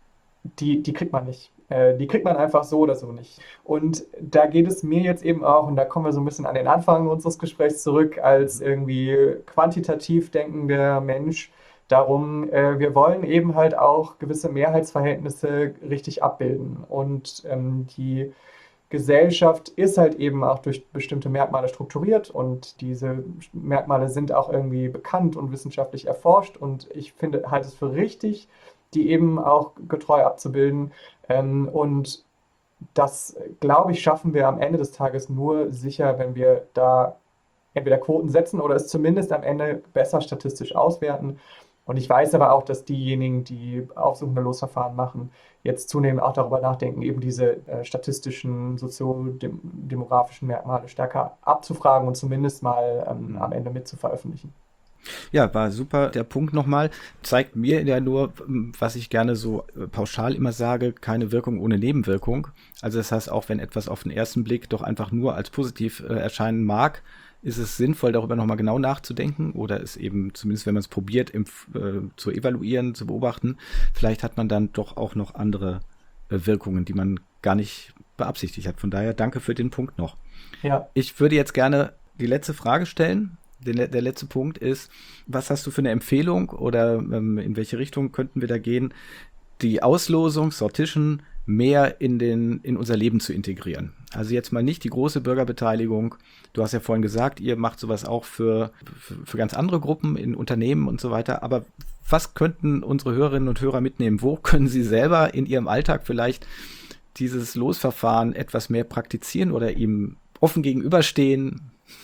die, die kriegt man nicht. Die kriegt man einfach so oder so nicht. Und da geht es mir jetzt eben auch, und da kommen wir so ein bisschen an den Anfang unseres Gesprächs zurück, als irgendwie quantitativ denkender Mensch, darum, äh, wir wollen eben halt auch gewisse Mehrheitsverhältnisse richtig abbilden. Und ähm, die Gesellschaft ist halt eben auch durch bestimmte Merkmale strukturiert und diese Merkmale sind auch irgendwie bekannt und wissenschaftlich erforscht. Und ich finde, halte es für richtig, die eben auch getreu abzubilden. Ähm, und das, glaube ich, schaffen wir am Ende des Tages nur sicher, wenn wir da entweder Quoten setzen oder es zumindest am Ende besser statistisch auswerten. Und ich weiß aber auch, dass diejenigen, die aufsuchende Losverfahren machen, jetzt zunehmend auch darüber nachdenken, eben diese äh, statistischen, soziodemografischen Merkmale stärker abzufragen und zumindest mal ähm, am Ende mit zu veröffentlichen. Ja, war super. Der Punkt nochmal zeigt mir ja nur, was ich gerne so pauschal immer sage, keine Wirkung ohne Nebenwirkung. Also das heißt, auch wenn etwas auf den ersten Blick doch einfach nur als positiv äh, erscheinen mag, ist es sinnvoll, darüber nochmal genau nachzudenken oder es eben, zumindest wenn man es probiert, im, äh, zu evaluieren, zu beobachten. Vielleicht hat man dann doch auch noch andere äh, Wirkungen, die man gar nicht beabsichtigt hat. Von daher danke für den Punkt noch. Ja. Ich würde jetzt gerne die letzte Frage stellen. Der, der letzte Punkt ist, was hast du für eine Empfehlung oder ähm, in welche Richtung könnten wir da gehen, die Auslosung, Sortition mehr in, den, in unser Leben zu integrieren? Also jetzt mal nicht die große Bürgerbeteiligung. Du hast ja vorhin gesagt, ihr macht sowas auch für, für, für ganz andere Gruppen in Unternehmen und so weiter. Aber was könnten unsere Hörerinnen und Hörer mitnehmen? Wo können sie selber in ihrem Alltag vielleicht dieses Losverfahren etwas mehr praktizieren oder ihm offen gegenüberstehen?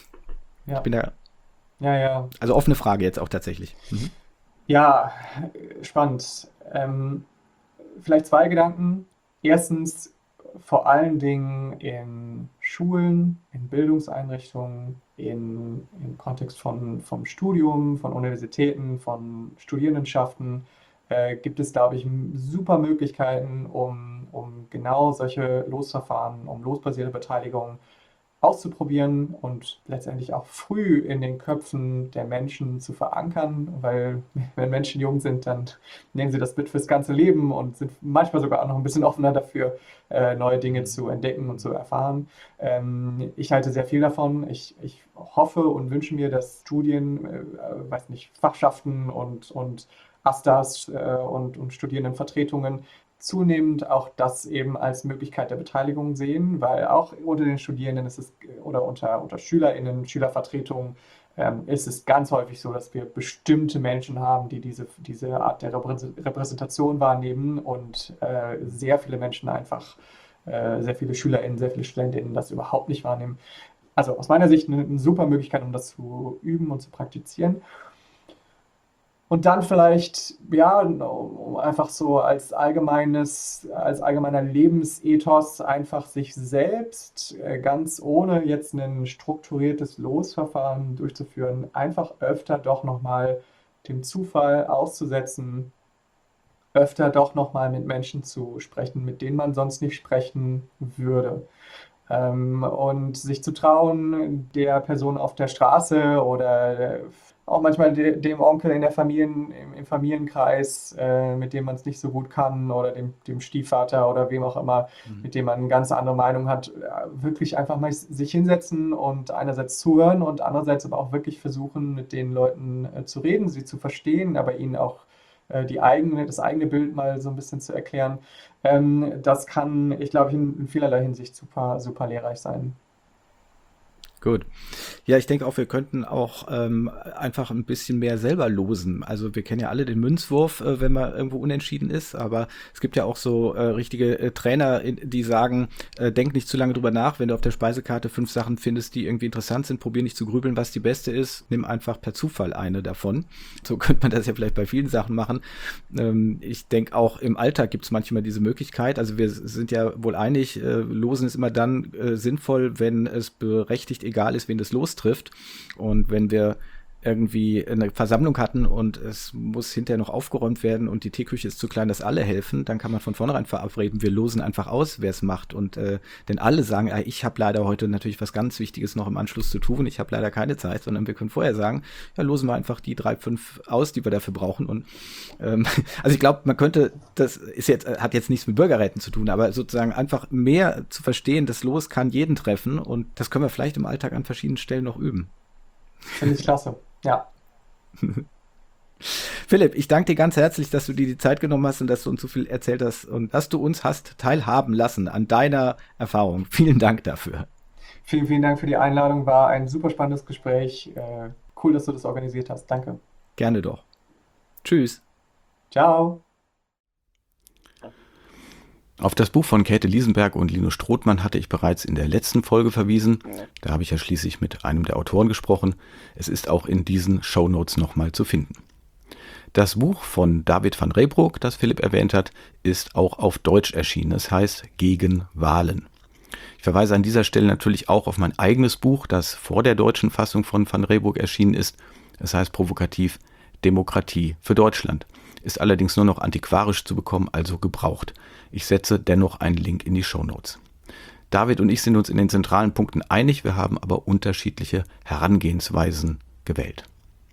Ja. Ich bin da Ja, ja. Also offene Frage jetzt auch tatsächlich. Mhm. Ja, spannend. Ähm, vielleicht zwei Gedanken. Erstens, vor allen Dingen in Schulen, in Bildungseinrichtungen, in, im Kontext von, vom Studium, von Universitäten, von Studierendenschaften, äh, gibt es, glaube ich, super Möglichkeiten, um, um genau solche Losverfahren, um losbasierte Beteiligung auszuprobieren und letztendlich auch früh in den Köpfen der Menschen zu verankern, weil wenn Menschen jung sind, dann nehmen sie das mit fürs ganze Leben und sind manchmal sogar auch noch ein bisschen offener dafür, äh, neue Dinge zu entdecken und zu erfahren. Ähm, ich halte sehr viel davon. Ich, ich hoffe und wünsche mir, dass Studien, äh, weiß nicht, Fachschaften und, und Astas äh, und, und Studierendenvertretungen zunehmend auch das eben als Möglichkeit der Beteiligung sehen, weil auch unter den Studierenden ist es oder unter, unter SchülerInnen, Schülervertretungen ähm, ist es ganz häufig so, dass wir bestimmte Menschen haben, die diese, diese Art der Repräsentation wahrnehmen und äh, sehr viele Menschen einfach, äh, sehr viele SchülerInnen, sehr viele StudentInnen das überhaupt nicht wahrnehmen. Also aus meiner Sicht eine, eine super Möglichkeit, um das zu üben und zu praktizieren. Und dann vielleicht, ja, um einfach so als allgemeines, als allgemeiner Lebensethos einfach sich selbst äh, ganz ohne jetzt ein strukturiertes Losverfahren durchzuführen, einfach öfter doch nochmal dem Zufall auszusetzen, öfter doch nochmal mit Menschen zu sprechen, mit denen man sonst nicht sprechen würde. Ähm, und sich zu trauen, der Person auf der Straße oder auch manchmal de dem Onkel in der Familien, im, im Familienkreis, äh, mit dem man es nicht so gut kann, oder dem, dem Stiefvater oder wem auch immer, Mhm. mit dem man eine ganz andere Meinung hat, wirklich einfach mal sich hinsetzen und einerseits zuhören und andererseits aber auch wirklich versuchen, mit den Leuten äh, zu reden, sie zu verstehen, aber ihnen auch äh, die eigene, das eigene Bild mal so ein bisschen zu erklären. Ähm, das kann, ich glaube, in, in vielerlei Hinsicht super, super lehrreich sein. Gut. Ja, ich denke auch, wir könnten auch ähm, einfach ein bisschen mehr selber losen. Also wir kennen ja alle den Münzwurf, äh, wenn man irgendwo unentschieden ist, aber es gibt ja auch so äh, richtige äh, Trainer, in, die sagen, äh, denk nicht zu lange drüber nach, wenn du auf der Speisekarte fünf Sachen findest, die irgendwie interessant sind, probier nicht zu grübeln, was die beste ist, nimm einfach per Zufall eine davon. So könnte man das ja vielleicht bei vielen Sachen machen. Ähm, ich denke auch im Alltag gibt es manchmal diese Möglichkeit, also wir sind ja wohl einig, äh, losen ist immer dann äh, sinnvoll, wenn es berechtigt egal ist, wen das lostrifft. Und wenn wir irgendwie eine Versammlung hatten und es muss hinterher noch aufgeräumt werden und die Teeküche ist zu klein, dass alle helfen, dann kann man von vornherein verabreden, wir losen einfach aus, wer es macht. Und äh, denn alle sagen, ah, ich habe leider heute natürlich was ganz Wichtiges noch im Anschluss zu tun, ich habe leider keine Zeit, sondern wir können vorher sagen, ja, losen wir einfach die drei, fünf aus, die wir dafür brauchen. Und ähm, also ich glaube, man könnte, das ist jetzt, hat jetzt nichts mit Bürgerräten zu tun, aber sozusagen einfach mehr zu verstehen, das Los kann jeden treffen und das können wir vielleicht im Alltag an verschiedenen Stellen noch üben. Finde ich klasse. Ja. Philipp, ich danke dir ganz herzlich, dass du dir die Zeit genommen hast und dass du uns so viel erzählt hast und dass du uns hast teilhaben lassen an deiner Erfahrung. Vielen Dank dafür. Vielen, vielen Dank für die Einladung. War ein super spannendes Gespräch. Äh, cool, dass du das organisiert hast. Danke. Gerne doch. Tschüss. Ciao. Auf das Buch von Käthe Liesenberg und Linus Strothmann hatte ich bereits in der letzten Folge verwiesen. Da habe ich ja schließlich mit einem der Autoren gesprochen. Es ist auch in diesen Shownotes nochmal zu finden. Das Buch von David van Reybrouck, das Philipp erwähnt hat, ist auch auf Deutsch erschienen. Es heißt Gegen Wahlen. Ich verweise an dieser Stelle natürlich auch auf mein eigenes Buch, das vor der deutschen Fassung von van Reybrouck erschienen ist. Es heißt provokativ Demokratie für Deutschland. Ist allerdings nur noch antiquarisch zu bekommen, also gebraucht. Ich setze dennoch einen Link in die Shownotes. David und ich sind uns in den zentralen Punkten einig, wir haben aber unterschiedliche Herangehensweisen gewählt.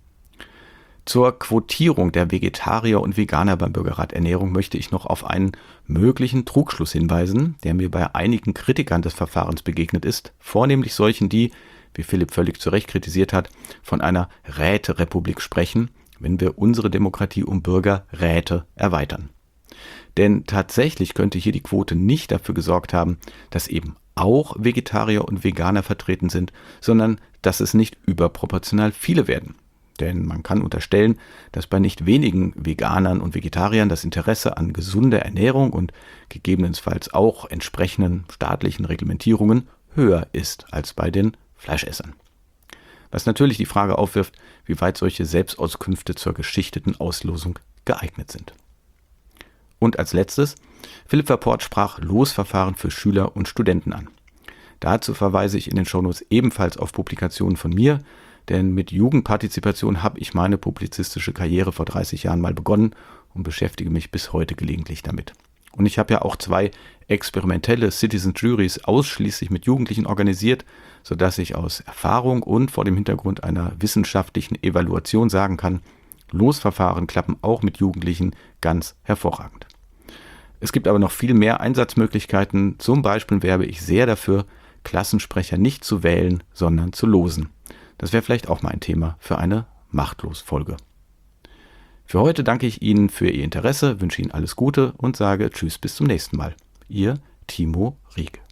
Zur Quotierung der Vegetarier und Veganer beim Bürgerrat Ernährung möchte ich noch auf einen möglichen Trugschluss hinweisen, der mir bei einigen Kritikern des Verfahrens begegnet ist, vornehmlich solchen, die, wie Philipp völlig zu Recht kritisiert hat, von einer Räterepublik sprechen, wenn wir unsere Demokratie um Bürgerräte erweitern. Denn tatsächlich könnte hier die Quote nicht dafür gesorgt haben, dass eben auch Vegetarier und Veganer vertreten sind, sondern dass es nicht überproportional viele werden. Denn man kann unterstellen, dass bei nicht wenigen Veganern und Vegetariern das Interesse an gesunder Ernährung und gegebenenfalls auch entsprechenden staatlichen Reglementierungen höher ist als bei den Fleischessern. Was natürlich die Frage aufwirft, wie weit solche Selbstauskünfte zur geschichteten Auslosung geeignet sind. Und als letztes, Philipp Verport sprach Losverfahren für Schüler und Studenten an. Dazu verweise ich in den Shownotes ebenfalls auf Publikationen von mir, denn mit Jugendpartizipation habe ich meine publizistische Karriere vor dreißig Jahren mal begonnen und beschäftige mich bis heute gelegentlich damit. Und ich habe ja auch zwei experimentelle Citizen Juries ausschließlich mit Jugendlichen organisiert, sodass ich aus Erfahrung und vor dem Hintergrund einer wissenschaftlichen Evaluation sagen kann, Losverfahren klappen auch mit Jugendlichen ganz hervorragend. Es gibt aber noch viel mehr Einsatzmöglichkeiten. Zum Beispiel werbe ich sehr dafür, Klassensprecher nicht zu wählen, sondern zu losen. Das wäre vielleicht auch mal ein Thema für eine Machtlos-Folge. Für heute danke ich Ihnen für Ihr Interesse, wünsche Ihnen alles Gute und sage Tschüss bis zum nächsten Mal. Ihr Timo Rieck.